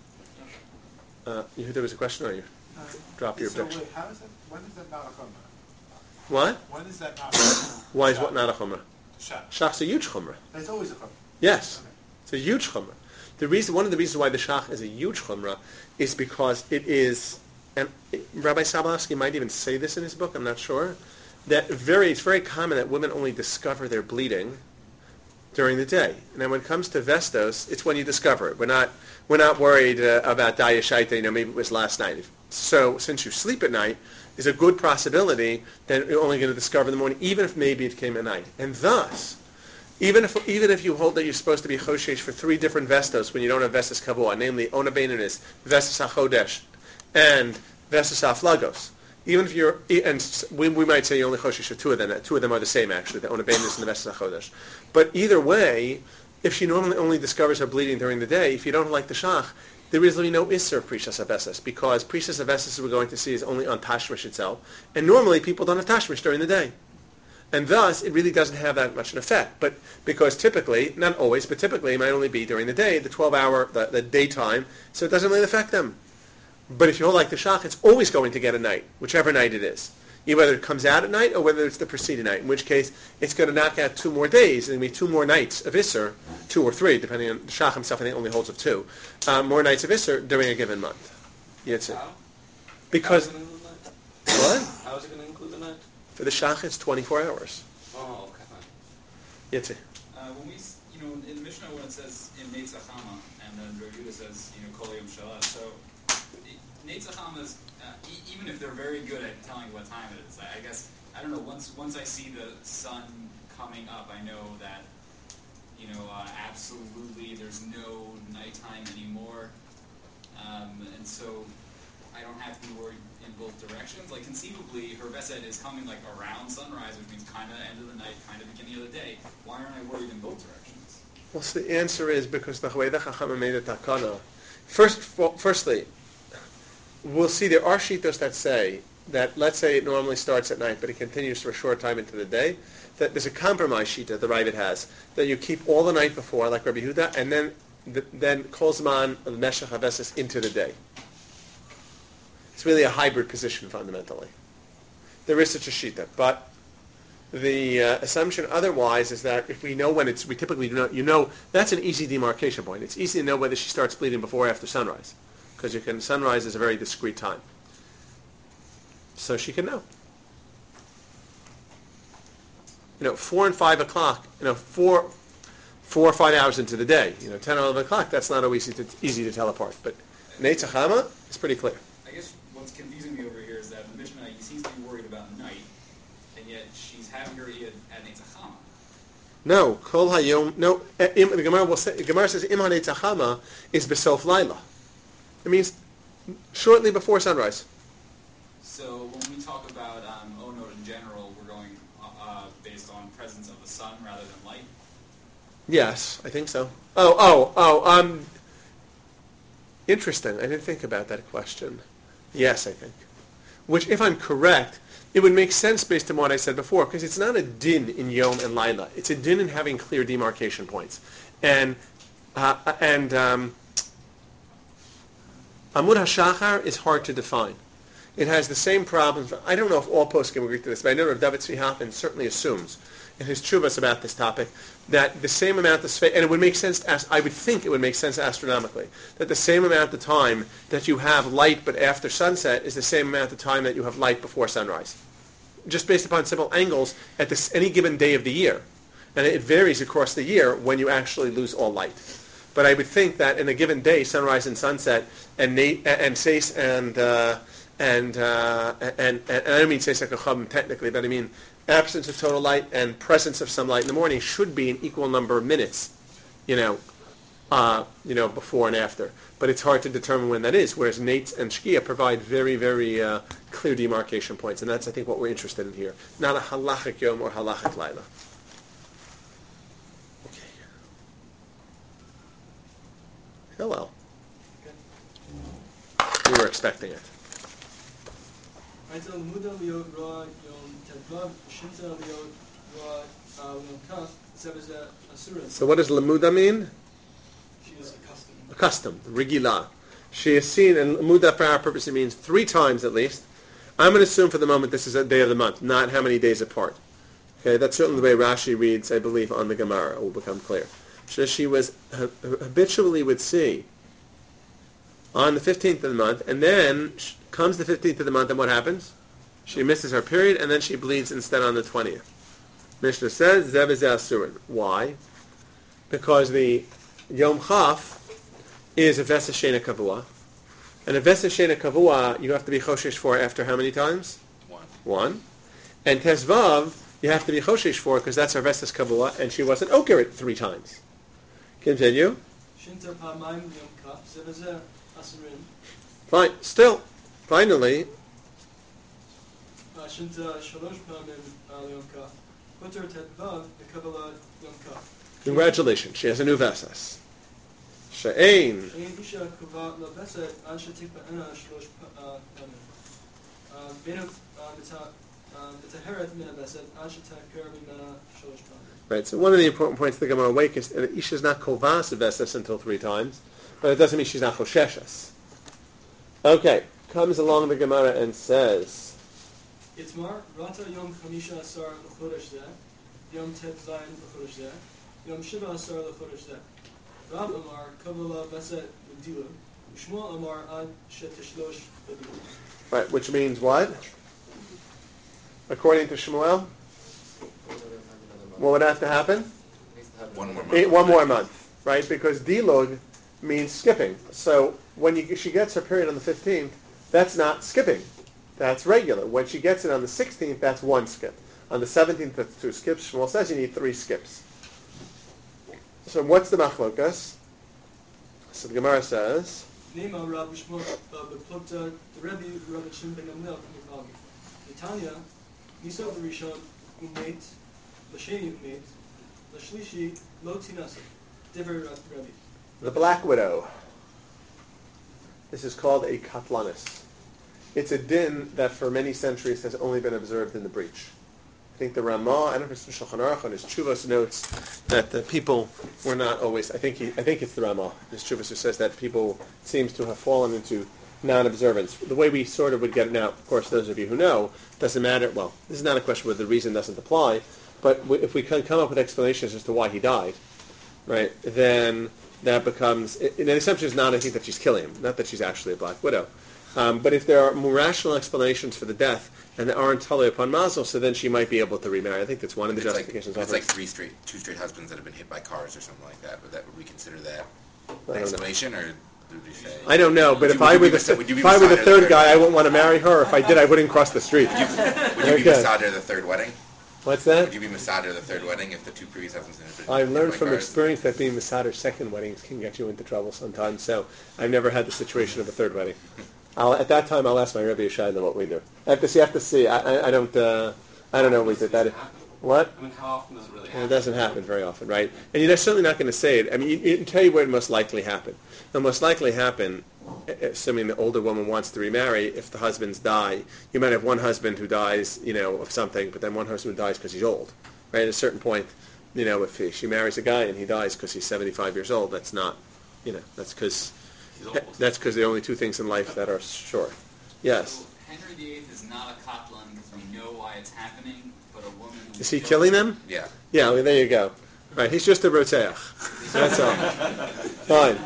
Uh, you, there was a question, or you Uh, drop your so objection? wait, how is that? When is that not a chumrah? What? When is that not? a Why is Shach? what not a chumrah? Shach. Shach's a huge chumrah. It's always a chumrah. Yes, Okay. it's a huge chumrah. The reason, one of the reasons why the shach is a huge chumrah is because it is, and Rabbi Sabalovsky might even say this in his book, I'm not sure, that very it's very common that women only discover their bleeding during the day. And then when it comes to Vestos, it's when you discover it. We're not we're not worried uh, about Daya Shaita, you know, maybe it was last night. So since you sleep at night, there's a good possibility that you're only going to discover in the morning, even if maybe it came at night. And thus, Even if even if you hold that you're supposed to be choshesh for three different vestos when you don't have vestos kavua, namely ona beinanis, vestos hachodesh, and vestos haflagos. Even if you're, and we, we might say you only choshesh for two of them. Two of them are the same actually, the ona beinanis and the vestos hachodesh. But either way, if she normally only discovers her bleeding during the day, if you don't like the shach, there is really no isser of prishas avesis, because prishas avesis we're going to see is only on tashmish itself, and normally people don't have tashmish during the day. And thus, it really doesn't have that much an effect. But because typically, not always, but typically it might only be during the day, the twelve-hour, the, the daytime, so it doesn't really affect them. But if you hold like the shach, it's always going to get a night, whichever night it is. Either whether it comes out at night or whether it's the preceding night, in which case it's going to knock out two more days, and it'll be two more nights of Isser, two or three, depending on the shach himself, I think only holds of two, um, more nights of Isser during a given month. Yes, How? Because, How is it gonna include the night? what? How is it going to include the night? For the shach, it's twenty-four hours. Oh, okay. Fine. Yetzi. Uh, when we, s- you know, in the Mishnah when it says in Neitzachama, and then Rav Yehuda says, you know, Kol Yom Shalat, so Neitzachamas, uh, e- even if they're very good at telling what time it is, I, I guess, I don't know, once once I see the sun coming up, I know that, you know, uh, absolutely there's no nighttime anymore, um, and so I don't have to be worried in both directions. Like, conceivably, her Vesed is coming, like, around sunrise, which means kind of end of the night, kind of beginning of the day. Why aren't I worried in both directions? Well, so the answer is because the way the Chachamim made it takana. First, for, firstly, we'll see there are shittos that say that, let's say it normally starts at night, but it continues for a short time into the day, that there's a compromise shita the Ravid has, that you keep all the night before, like Rabbi Yehuda, and then the, then calls man the Meshach HaVeses into the day. It's really a hybrid position fundamentally. There is such a shita, but the uh, assumption otherwise is that if we know when it's, we typically do not, you know, that's an easy demarcation point. It's easy to know whether she starts bleeding before or after sunrise, because you can, sunrise is a very discrete time. So she can know. You know, four and five o'clock, you know, four, four or five hours into the day, you know, ten or eleven o'clock, that's not always easy to, easy to tell apart. But Neitzachama is pretty clear. I guess what's confusing me over here is that the Mishnah, he seems to be worried about night, and yet she's having her eat at Neitzachama. No, Kol Hayom, no, eh, im, the Gemara will say, the Gemara says, Im HaNeitzachama is Besof Laila. It means shortly before sunrise. So when we talk about um, Onot in general, we're going uh, based on presence of the sun rather than light? Yes, I think so. Oh, oh, oh, um, interesting. I didn't think about that question. Yes, I think. Which, if I'm correct, it would make sense based on what I said before, because it's not a din in Yom and Laila. It's a din in having clear demarcation points. And, uh, and um, Amud HaShachar is hard to define. It has the same problems. I don't know if all poskim agree to this, but I know Rav David Tzvi Hoffman certainly assumes in his tshuvas about this topic that the same amount of space, and it would make sense, as I would think it would make sense astronomically, that the same amount of time that you have light but after sunset is the same amount of time that you have light before sunrise, just based upon simple angles at this, any given day of the year. And it varies across the year when you actually lose all light. But I would think that in a given day, sunrise and sunset, and Nate, and Seis and uh, and, uh, and and and I don't mean Seis HaKochavim technically, but I mean absence of total light and presence of some light in the morning should be an equal number of minutes, you know, uh, you know, before and after. But it's hard to determine when that is. Whereas Nates and Shkia provide very, very uh, clear demarcation points, and that's I think what we're interested in here. Not a halachic yom or halachic laila. Hillel. We were expecting it. So what does Lamuda mean? She is accustomed. Accustomed, Rigila. She is seen, and Lamuda for our purpose it means three times at least. I'm going to assume for the moment this is a day of the month, not how many days apart. Okay, that's certainly the way Rashi reads, I believe, on the Gemara. It will become clear. So she was habitually would see on the fifteenth of the month, and then comes the fifteenth of the month, and what happens? She misses her period, and then she bleeds instead on the twentieth. Mishnah says, Zev is Asurin. Why? Because the Yom Chaf is a Vesa Shena Kavua. And a Vesa Shena Kavua, you have to be Choshesh for after how many times? One. One. And Tesvav, you have to be Choshesh for because that's our Vesas Kavua, and she wasn't Okerit three times. Continue. Fine. Still, finally, congratulations. She has a new Vesas. She'ein. Right, so one of the important points of the Gemara Wake is that Isha is not kovas a Vesas until three times, but it doesn't mean she's not chosheshes. Okay, comes along the Gemara and says, Itmar, Rata Yom Chamisha Asar L'chodesh Zeh, Yom Tet Zayin L'chodesh Zeh, Yom Shiva Asar L'chodesh Zeh. Rav Amar, Kabbalah Veset L'dilu, Shmuel Amar Ad Shetishlosh L'dilu. Right, which means what? According to Shmuel, what would have to happen? One more month. Eight, one more month, right? Because dilog means skipping. So when you, she gets her period on the fifteenth, that's not skipping. That's regular. When she gets it on the sixteenth, that's one skip. On the seventeenth, that's two skips. Shmuel says you need three skips. So what's the machlokas? So the Gemara says, Nema Rav Shmuel B'Plukta Rebbe Rav Shim Ben Gamliel K'Mikvagi. Tanya, Nisov Rishon Umet, L'Sheni Umet, L'Shlishi Lo Tinasa. Diver Rebbe. The black widow. This is called a katlanis. It's a din that for many centuries has only been observed in the breach. I think the Ramah, I don't know if it's Shulchan Aruch on his Chuvas notes that the people were not always. I think he, I think it's the Ramah, his Chuvas, who says that people seems to have fallen into non-observance. The way we sort of would get it now, of course, those of you who know, doesn't matter. Well, this is not a question where the reason doesn't apply, but if we can come up with explanations as to why he died, right, then that becomes, and the assumption is not, I think, that she's killing him, not that she's actually a black widow. Um, but if there are more rational explanations for the death and they aren't totally upon mazel, so then she might be able to remarry. I think that's one of the it's justifications. Like, it's like three straight, two straight husbands that have been hit by cars or something like that. Would that would we consider that an explanation, or would we say? I don't know, but you, if I were the mis- if I were the third guy, I wouldn't want to marry her. If I did, I wouldn't cross the street. Would you, would you Okay. be Masader the third wedding? What's that? Would you be Masader the third wedding if the two previous husbands had been I've hit learned by from cars? experience that being Masader's second weddings can get you into trouble sometimes. So I've never had the situation of a third wedding. I'll, at that time, I'll ask my Rebbe Yeshayim what we do. I have to see. I have to see. I, I, I don't. Uh, I don't know what we did. That. What? I mean, how often does it really happen? It doesn't happen very often, right? And you're certainly not going to say it. I mean, you, you can tell you where it most likely happen. It'll most likely happen, assuming the older woman wants to remarry, if the husbands die. You might have one husband who dies, you know, of something, but then one husband who dies because he's old, right? At a certain point, you know, if he, she marries a guy and he dies because he's seventy-five years old, that's not, you know, that's because that's because the only two things in life that are sure. Yes. So Henry the Eighth is not a Katlan because we know why it's happening, but a woman... Is he killing them? Yeah. Yeah, well, there you go. Right, he's just a rotzeach. That's all. Fine.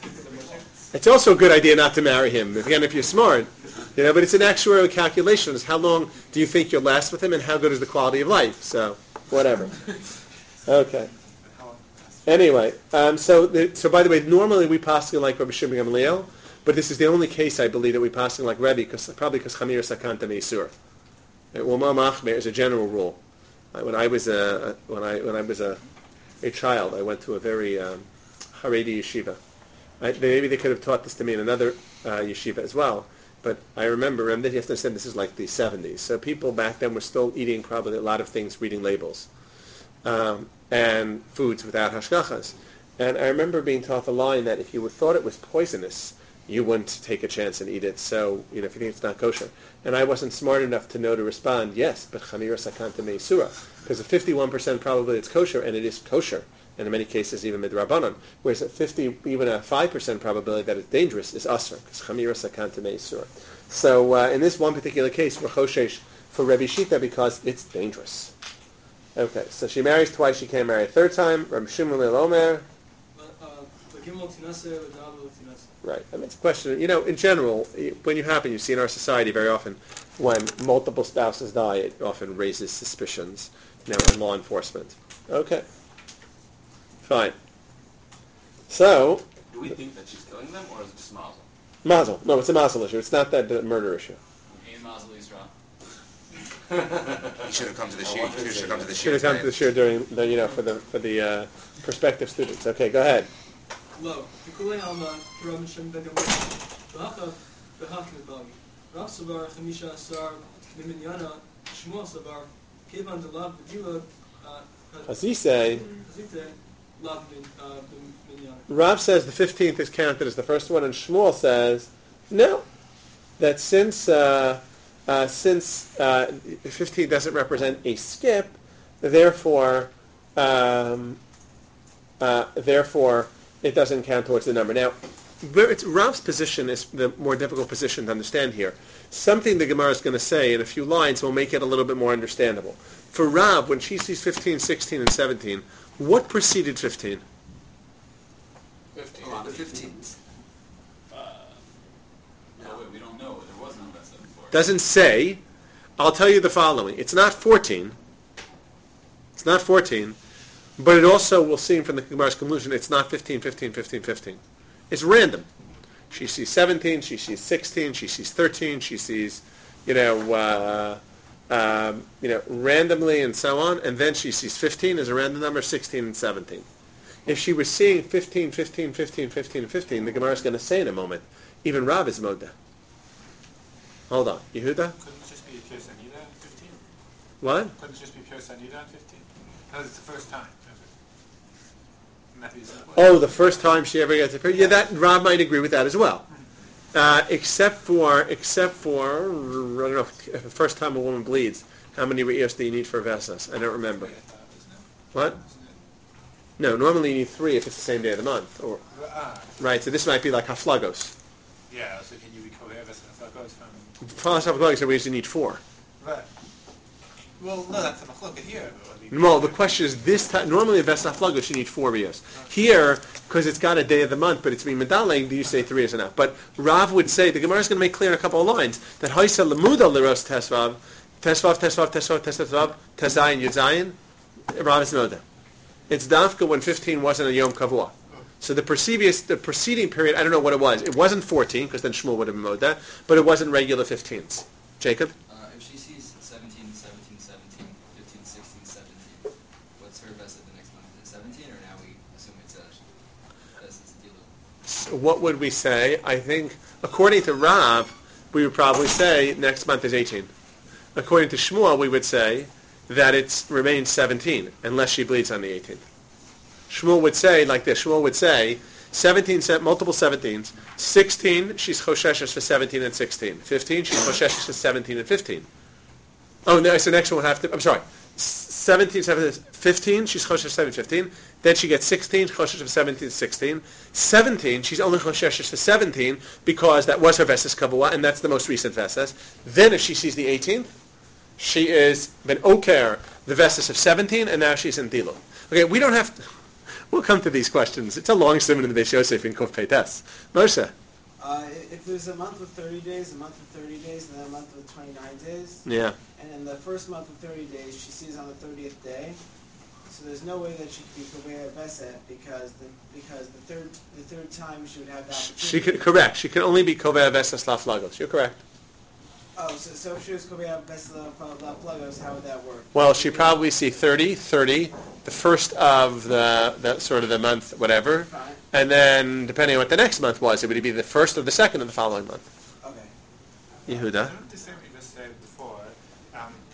It's also a good idea not to marry him, again, if you're smart. You know, but it's an actuarial calculation. It's how long do you think you'll last with him and how good is the quality of life. So, whatever. Okay. Anyway, um, so, the, so by the way, normally we pass like Rabbi Shimon Gamliel, but this is the only case I believe that we pass like Rebbe, cause, probably because Chamir Sakanta Meisur. Well, Ma Machmer is a general rule. When I was a when I when I was a a child, I went to a very um, Haredi yeshiva. I, maybe they could have taught this to me in another uh, yeshiva as well. But I remember, and you have to understand, this is like the seventies. So people back then were still eating probably a lot of things, reading labels, um, and foods without hashgachas. And I remember being taught the line that if you would thought it was poisonous, you wouldn't take a chance and eat it. So, you know, if you think it's not kosher. And I wasn't smart enough to know to respond, yes, but chamira sakanta meisura. Because at fifty-one percent probably it's kosher, and it is kosher. And in many cases, even midrabanan. Whereas at fifty, even a five percent probability that it's dangerous is asr, because chamira sakanta meisura. So uh, in this one particular case, we're choshesh for Rebbe Shita because it's dangerous. Okay, so she marries twice, she can't marry a third time. Reb Shimon Omer. Right. I mean, it's a question, you know, in general, when you happen, you see in our society very often, when multiple spouses die, it often raises suspicions, you know, in law enforcement. Okay. Fine. So... Do we think that she's killing them, or is it just mazel? Mazel. No, it's a mazel issue. It's not that uh, murder issue. Ain't mazel Yisra. You should have come to the shir. You should have come to the Should shir. have come to the shir during the, you know, for the for the uh, prospective students. Okay, go ahead. Lo, Nikolai Alma, Rabbi Shem Ben Yochai, Rachav, Behakne Bagi, Rav Savar, Chamisha Asar, Niminyana, Shmuel Savar, Kevan Delav, Bedila, Hazise. Hazite, Lav Minyana. Rav says the fifteenth is counted as the first one, and Shmuel says no, that since uh, uh, since uh, fifteen doesn't represent a skip, therefore um, uh, therefore it doesn't count towards the number. Now, it's, Rav's position is the more difficult position to understand here. Something the Gemara is going to say in a few lines will make it a little bit more understandable. For Rav, when she sees fifteen, sixteen, and seventeen, what preceded fifteen? fifteen. A lot of fifteens. Uh, no, wait, we don't know. There was no Vesa before. Doesn't say. I'll tell you the following. It's not fourteen. It's not fourteen. But it also, we'll see from the Gemara's conclusion, it's not fifteen, fifteen, fifteen, fifteen. It's random. She sees seventeen, she sees sixteen, she sees thirteen, she sees, you know, uh, um, you know, randomly and so on, and then she sees fifteen as a random number, sixteen and seventeen. If she was seeing fifteen, fifteen, fifteen, fifteen, and fifteen, the Gemara is going to say in a moment, even Rav is Moda. Hold on. Yehuda? Couldn't it just be pure Sanida at fifteen? What? Couldn't it just be pure Sanida at fifteen? No, it's the first time. Oh, the first time she ever gets a period. Yeah, that Rav might agree with that as well. Uh, except for, except for, I don't know, if, if the first time a woman bleeds, how many re'iyos do you need for a vesas? I don't remember. What? No, normally you need three if it's the same day of the month. Or right, so this might be like haflagos. Yeah, so can you be kohev as haflagos from... For haflagos, we usually need four. Right. Well, no, that's a machlokah here. No, the question is this time. Normally, a vesas haflagos you need four riyos. Here, because it's got a day of the month, but it's being medaling, do you say three is enough? But Rav would say the Gemara is going to make clear in a couple of lines that haisa lemuda liros tesvav, tesvav, tesvav, tesvav, tesvav, tezayin, yudzayin. Rav is moda. It's dafka when fifteen wasn't a yom kavua. So the previous, the preceding period, I don't know what it was. It wasn't fourteen because then Shmuel would have been moda, but it wasn't regular fifteens. Jacob. What would we say? I think, according to Rav, we would probably say next month is eighteen. According to Shmuel, we would say that it remains seventeen, unless she bleeds on the eighteenth. Shmuel would say, like this, Shmuel would say, seventeen, multiple seventeens, sixteen, she's chosheshes for seventeen and sixteen. fifteen, she's chosheshes for seventeen and fifteen. Oh, no, so next one would have to, I'm sorry, seventeen, seventeen, fifteen, she's choshesh seven, fifteen. Then she gets sixteen, choshesh of seventeen, sixteen. seventeen, she's only choshesh for seventeen because that was her Vesas Kavua, and that's the most recent Vesas. Then if she sees the eighteenth, she is ben Oker, the Vesas of seventeen, and now she's in Dilu. Okay, we don't have to, we'll come to these questions. It's a long simon in the Beis Yosef in Kuf Peites. Moshe. Uh, if there's a month with thirty days, a month with thirty days, and then a month with twenty-nine days. Yeah. And in the first month with thirty days, she sees on the thirtieth day. So there's no way that she could be Koveya Beset because the because the third the third time she would have the opportunity. She could, correct. She can only be Koveya Beset Laflagos. You're correct. Oh, so, so if she was Koveya Beset Laflagos, how would that work? Well, she probably see thirty, thirty, the first of the, the sort of the month, whatever. Fine. And then, depending on what the next month was, it would be the first or the second of the following month. Okay. Yehuda. The same you just said before. Um, Shmuel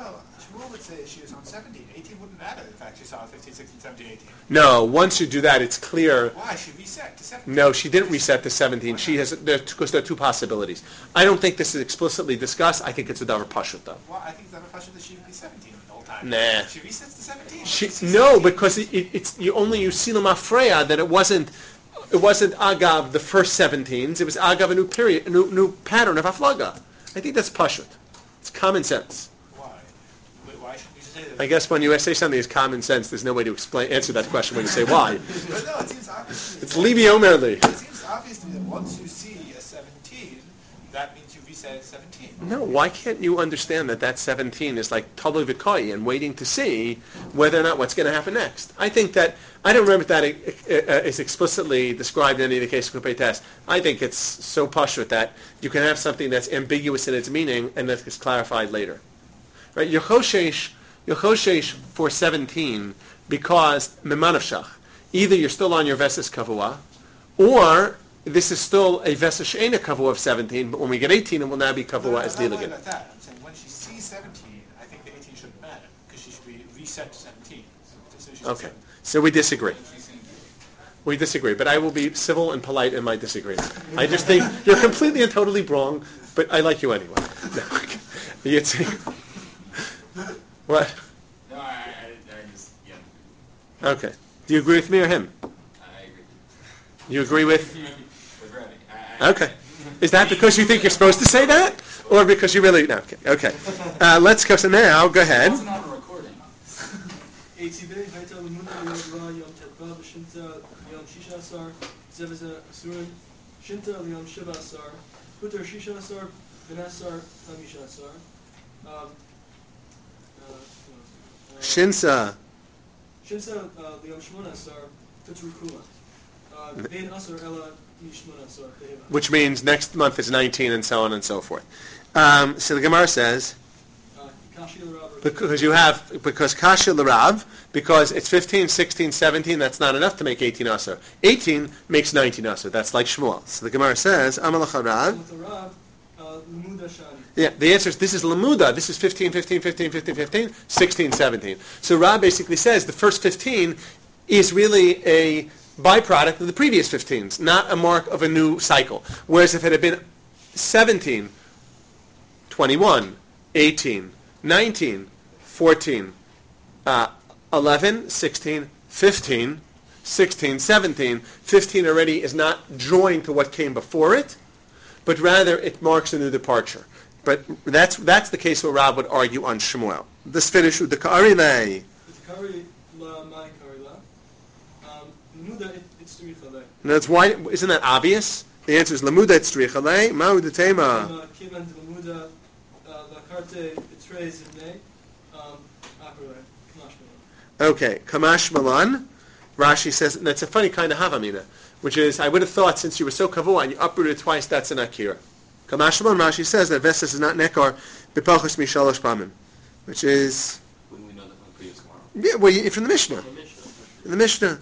Shmuel, Shmuel would say she was on seventeen. eighteen wouldn't matter. In fact, she saw fifteen, sixteen, seventeen, eighteen. No, once you do that, it's clear. Why? She reset to seventeen. No, she didn't reset to seventeen. She has, because there are two possibilities. I don't think this is explicitly discussed. I think it's a davar pashut, though. Well, I think it's davar pashut that she would be seventeen the whole time. Nah. She resets to seventeen. She, no, because it, it, it's you only you see Lama Freya that it wasn't it wasn't agav the first seventeens. It was agav a new period, a new, new pattern of aflaga. I think that's pashut. It's common sense. Why? Wait, why should we say that? I guess when you say something is common sense, there's no way to explain answer that question when you say why. But no, it seems obvious. It's Levi Omerli. It seems obvious to me that once you see a seventeen, that means you reset at seventeen. No, why can't you understand that that seventeen is like Tolu Vikoi and waiting to see whether or not what's going to happen next? I think that, I don't remember that it, uh, is explicitly described in any of the cases of Kupei Test. I think it's so pashut that you can have something that's ambiguous in its meaning and that is clarified later. Right? Yechoshesh, Yechoshesh for seventeen because Memanavshach. Either you're still on your Vesis Kavua, or this is still a Vesis She'ena Kavua of seventeen, but when we get eighteen, it will now be Kavua no, no, as I'm not Diligin. about that. I'm saying when she sees seventeen, I think the eighteen shouldn't matter, because she should be reset to seventeen. So, so she's Okay, so we disagree. We disagree, but I will be civil and polite in my disagreement. I just think you're completely and totally wrong, but I like you anyway. No, okay. Yitzhak. What? No, I, I, I just, yeah. Okay. Do you agree with me or him? I agree. You agree with? With Rebbe. I, I, Okay. Is that because you think you're supposed to say that? Or because you really... No, okay. Okay. Uh, let's go. So now, go ahead. It's not a recording. Shinsa. Shinsa liyom shmona asar tutru kula. Bein asar ela mishmona asar teheva. Which means next month is nineteen and so on and so forth. Um, so the Gemara says... Because you have, because Kasha L'Rav, because it's fifteen, sixteen, seventeen, that's not enough to make eighteen Asar. eighteen makes nineteen Asar. That's like Shmuel. So the Gemara says, Amalach Rav. Yeah, the answer is this is Lamuda. This is fifteen, fifteen, fifteen, fifteen, fifteen, sixteen, seventeen. So Rav basically says the first fifteen is really a byproduct of the previous fifteens, not a mark of a new cycle. Whereas if it had been seventeen, twenty-one, eighteen, nineteen, fourteen, uh, eleven, sixteen, fifteen, sixteen, seventeen. fifteen already is not joined to what came before it, but rather it marks a new departure. But that's that's the case where Rav would argue on Shmuel. This finish with the Ka'ari lei. Now that's why, isn't that obvious? The answer is Lamuda Tzricha lei, Ma'u Detema. Okay, Kamash Malan. Rashi says, and that's a funny kind of Havamina, which is, I would have thought since you were so kavua and you uprooted twice, that's an Akira. Kamash Malan, Rashi says that Vestas is not Nekar, Bipachos Mishalosh Pamim, which is... Wouldn't we know that from the previous Gemara? Yeah, well, you, from the Mishnah. In the Mishnah.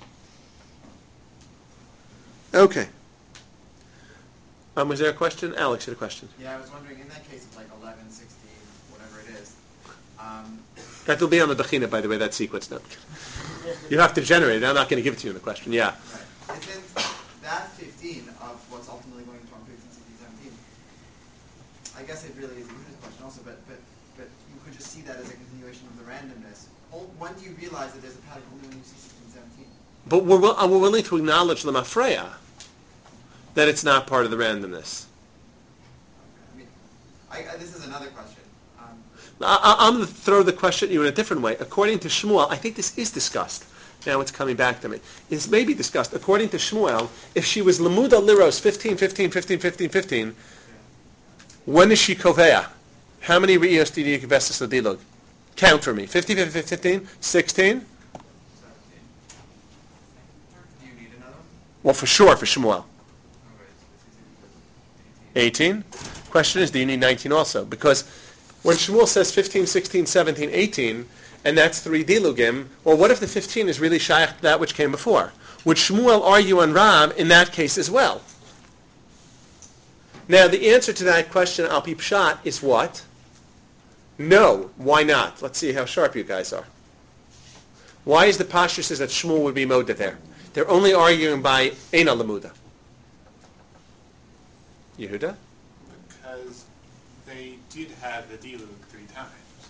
Okay. Um, was there a question? Alex had a question. Yeah, I was wondering, in that case, it's like eleven, sixteen, whatever it is. Um, That will be on the Bechina, by the way, that sequence. No. You have to generate it. I'm not going to give it to you in the question. Yeah. Right. Isn't that fifteen of what's ultimately going to form fifteen, sixteen, seventeen? I guess it really is a unit question also, but, but, but you could just see that as a continuation of the randomness. When do you realize that there's a pattern only when you see sixteen, seventeen? But we're, will, we're willing to acknowledge the Mafreya, that it's not part of the randomness. I mean, I, I, this is another question. Um, I, I'm going to throw the question at you in a different way. According to Shmuel, I think this is discussed. Now it's coming back to me. It's maybe discussed. According to Shmuel, if she was Lamuda Liros fifteen, fifteen, fifteen, fifteen, fifteen, when is she Kovea? How many Re'iyos did you give Vestas Ladilog? Count for me. fifteen, fifteen, fifteen, sixteen? do you need another one? Well, for sure, for Shmuel. eighteen? Question is, do you need nineteen also? Because when Shmuel says fifteen, sixteen, seventeen, eighteen, and that's three dilugim, well, what if the fifteen is really shaykh to that which came before? Would Shmuel argue on Rav in that case as well? Now, the answer to that question, al pi pshat, is what? No. Why not? Let's see how sharp you guys are. Why is the Pasha says that Shmuel would be Moda there? They're only arguing by Eina Lamuda. Yehuda? Because they did have the Dilug three times.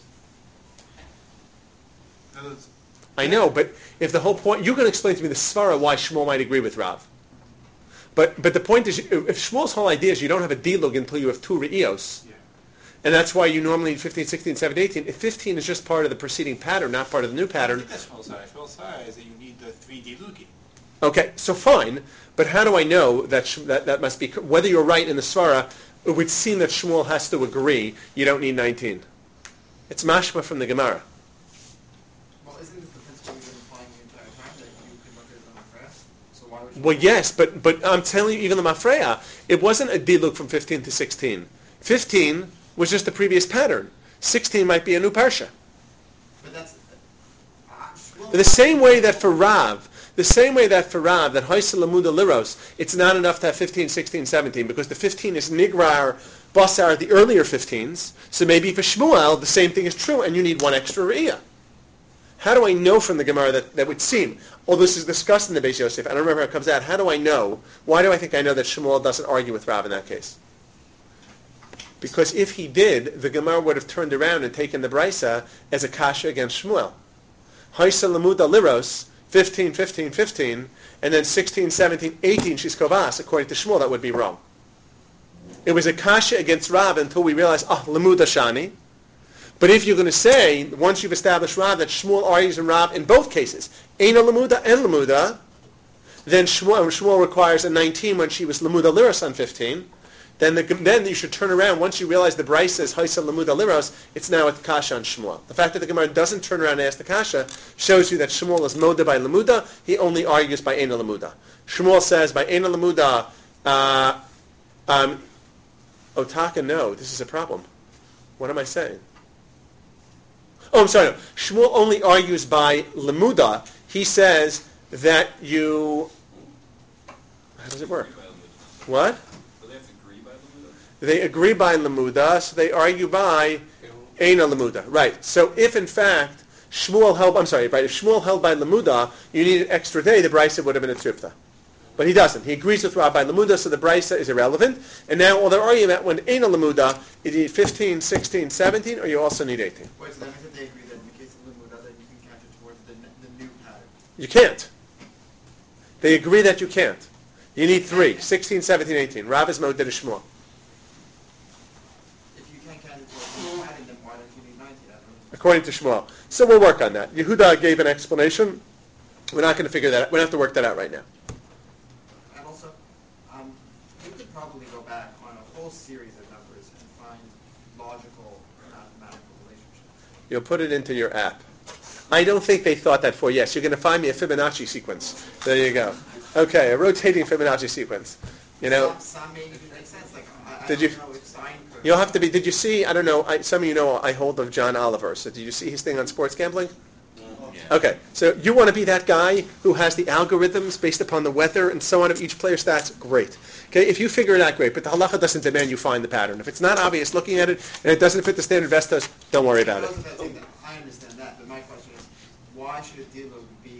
Those, I know, but if the whole point, you can explain to me the svara why Shmuel might agree with Rav. But but the point is, if Shmuel's whole idea is you don't have a dilug until you have two re'ios, yeah. and that's why you normally need fifteen, sixteen, seventeen, eighteen. If fifteen is just part of the preceding pattern, not part of the new pattern. I think that's Shmuel's side. Shmuel's side is that you need the three dilugim. Okay, so fine, but how do I know that sh- that, that must be, whether you're right in the svara, it would seem that Shmuel has to agree you don't need nineteen. It's mashma from the Gemara. Well, yes, but but I'm telling you, even the Mafreya, it wasn't a diluk from fifteen to sixteen. fifteen was just the previous pattern. sixteen might be a new parsha. But that's uh, the same way that for Rav, the same way that for Rav, that Haisa Lamuda Liros, it's not enough to have fifteen, sixteen, seventeen, because the fifteen is Nigrar, Basar, the earlier fifteens. So maybe for Shmuel, the same thing is true, and you need one extra Re'iyah. How do I know from the Gemara that that would seem? All this is discussed in the Beis Yosef. I don't remember how it comes out. How do I know? Why do I think I know that Shmuel doesn't argue with Rav in that case? Because if he did, the Gemara would have turned around and taken the Brisa as a kasha against Shmuel. Haisa Lamuda Liros, fifteen, fifteen, fifteen, and then sixteen, seventeen, eighteen, she's Kovas. According to Shmuel, that would be wrong. It was a kasha against Rav until we realized, ah, oh, Lamuda Shani. But if you're going to say, once you've established Rav, that Shmuel argues in Rav in both cases, Eina Lamuda and Lamuda, then Shmuel, Shmuel requires a nineteen when she was Lamuda Liros on fifteen, then the, then you should turn around, once you realize the Bryce says Haisa Lamuda Liros, it's now at the Kasha on Shmuel. The fact that the Gemara doesn't turn around and ask the Kasha shows you that Shmuel is Moda by Lamuda, he only argues by Eina Lamuda. Shmuel says by Eina Lamuda, uh, um, Otaka, no, this is a problem. What am I saying? Oh, I'm sorry. No. Shmuel only argues by Lamuda. He says that you... How does it work? What? Do they have to agree by Lamuda? They agree by Lamuda, so they argue by Eina Lamuda. Right. So if, in fact, Shmuel held... I'm sorry, right. If Shmuel held by Lamuda, you need an extra day, the Brisa would have been a Tripta. But he doesn't. He agrees with Rabbi Lamuda, so the Brisa is irrelevant. And now all they're arguing about when Eina Lamuda, you need fifteen, sixteen, seventeen, or you also need eighteen. Wait, so that means that they agree that in the case of Lamuda, that you can count it towards the, the new pattern. You can't. They agree that you can't. You need three, sixteen, seventeen, eighteen. Rav is Moed Shmuel. If you can't count it towards the new pattern, then why don't you need nineteen? According to Shmuel. So we'll work on that. Yehuda gave an explanation. We're not going to figure that out. We don't have to work that out right now. And also, um, you could probably go back on a whole series of numbers and find logical mathematical relationships. You'll put it into your app. I don't think they thought that for. Yes, you're going to find me a Fibonacci sequence. There you go. Okay, a rotating Fibonacci sequence. You know. Some, some maybe make sense. Like, I, I did don't you? know if sine could. You'll have to be. Did you see? I don't know. I, some of you know I hold of John Oliver. So did you see his thing on sports gambling? Yeah. Okay, so you want to be that guy who has the algorithms based upon the weather and so on of each player's stats? Great. Okay, if you figure it out, great. But the halacha doesn't demand you find the pattern. If it's not obvious looking at it and it doesn't fit the standard vestos, don't worry about it. I understand that, but my question is, why should a dilug be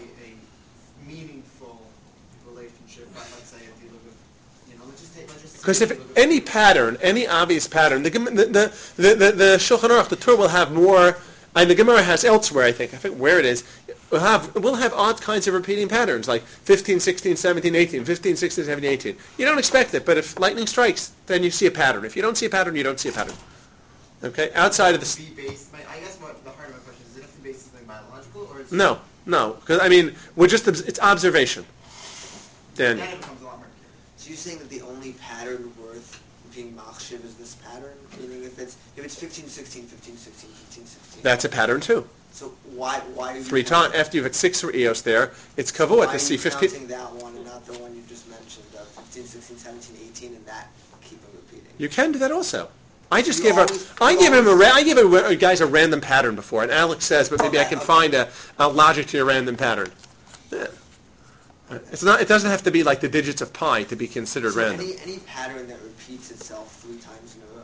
a meaningful relationship? By, let's say a dilug of, you know, let's just take, let's just. Because if any pattern, any obvious pattern, the the the the, the, the Shulchan Aruch, the Torah will have more. And the Gemara has elsewhere, I think, I think where it is, we'll have, we'll have odd kinds of repeating patterns, like fifteen, sixteen, seventeen, eighteen, fifteen, sixteen, seventeen, eighteen. You don't expect it, but if lightning strikes, then you see a pattern. If you don't see a pattern, you don't see a pattern. Okay? Outside of the... Be based, I guess what the heart of my question is, does it have to be based something biological, or is it... No, no. Because, I mean, we're just, it's observation. Then... Then it becomes a lot more clear. So you're saying that the only pattern worth being machshiv is this pattern? Meaning if it's if it's fifteen, sixteen, fifteen, sixteen, fifteen, sixteen. That's a pattern too. So why why do you Three times after you've had six re'iyos there, it's kavua to see fifteen. Why are you counting that one and not the one you just mentioned of fifteen, sixteen, seventeen, eighteen, and that keep on repeating? You can do that also. I just You gave always- a, I you gave him a, always- ra- I gave a, a guys a random pattern before, and Alex says, but maybe I Okay, can okay. find a, a logic to your random pattern. Yeah. It's not. It doesn't have to be like the digits of pi to be considered So random. any any pattern that repeats itself three times in a row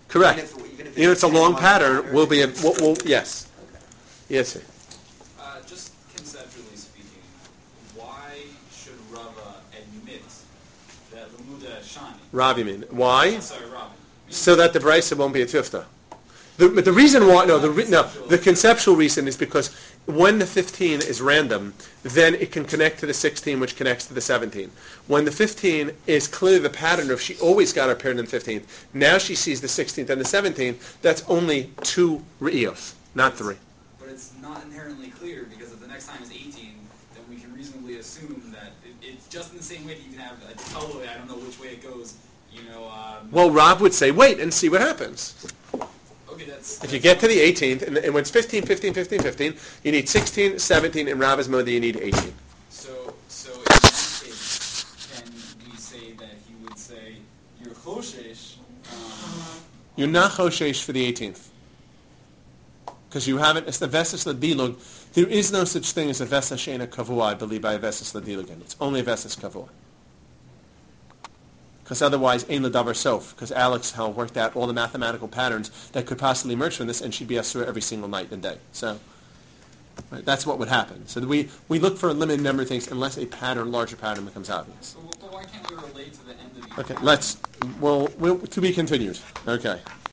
Correct. Even if, even if, Even if it's a ten long month pattern, will be a, will, will, yes. Yes, sir. Uh, just conceptually speaking, why should Rava admit that Lamuda Shani? Rav, you mean. Why? I'm sorry, Rav. So that the Brisa won't be a Tifta. The, but the reason why, no, the, re- no, the conceptual reason is because when the fifteen is random, then it can connect to the sixteen, which connects to the seventeen. When the fifteen is clearly the pattern of she always got her period in the fifteenth, now she sees the sixteenth and the seventeenth, that's only two Re'iyos, not three. But it's not inherently clear, because if the next time is eighteen, then we can reasonably assume that it, it's just in the same way that you can have a totally, I don't know which way it goes, you know. Um, Well, Rob would say, wait and see what happens. okay, that's... If you get to the eighteenth, and, and when it's fifteen, fifteen, fifteen, fifteen, you need sixteen, seventeen, and Rab's mode, you need eighteen. So, so in that case, can we say that he would say, you're Choshesh, um, You're not Choshesh for the eighteenth. Because you haven't, it's the Vesis Ladilug. There is no such thing as a Vesis Shena Kavua, I believe, by a Vesis Ladilug. It's only a Vesis Kavua. Because otherwise, Ein Ladavar Sof. Because Alex Hell worked out all the mathematical patterns that could possibly emerge from this, and she'd be Asura every single night and day. So, right, that's what would happen. So we, we look for a limited number of things unless a pattern, larger pattern, becomes obvious. but, but why can't we relate to the end of the Okay, let's, well, we'll to be continued. Okay.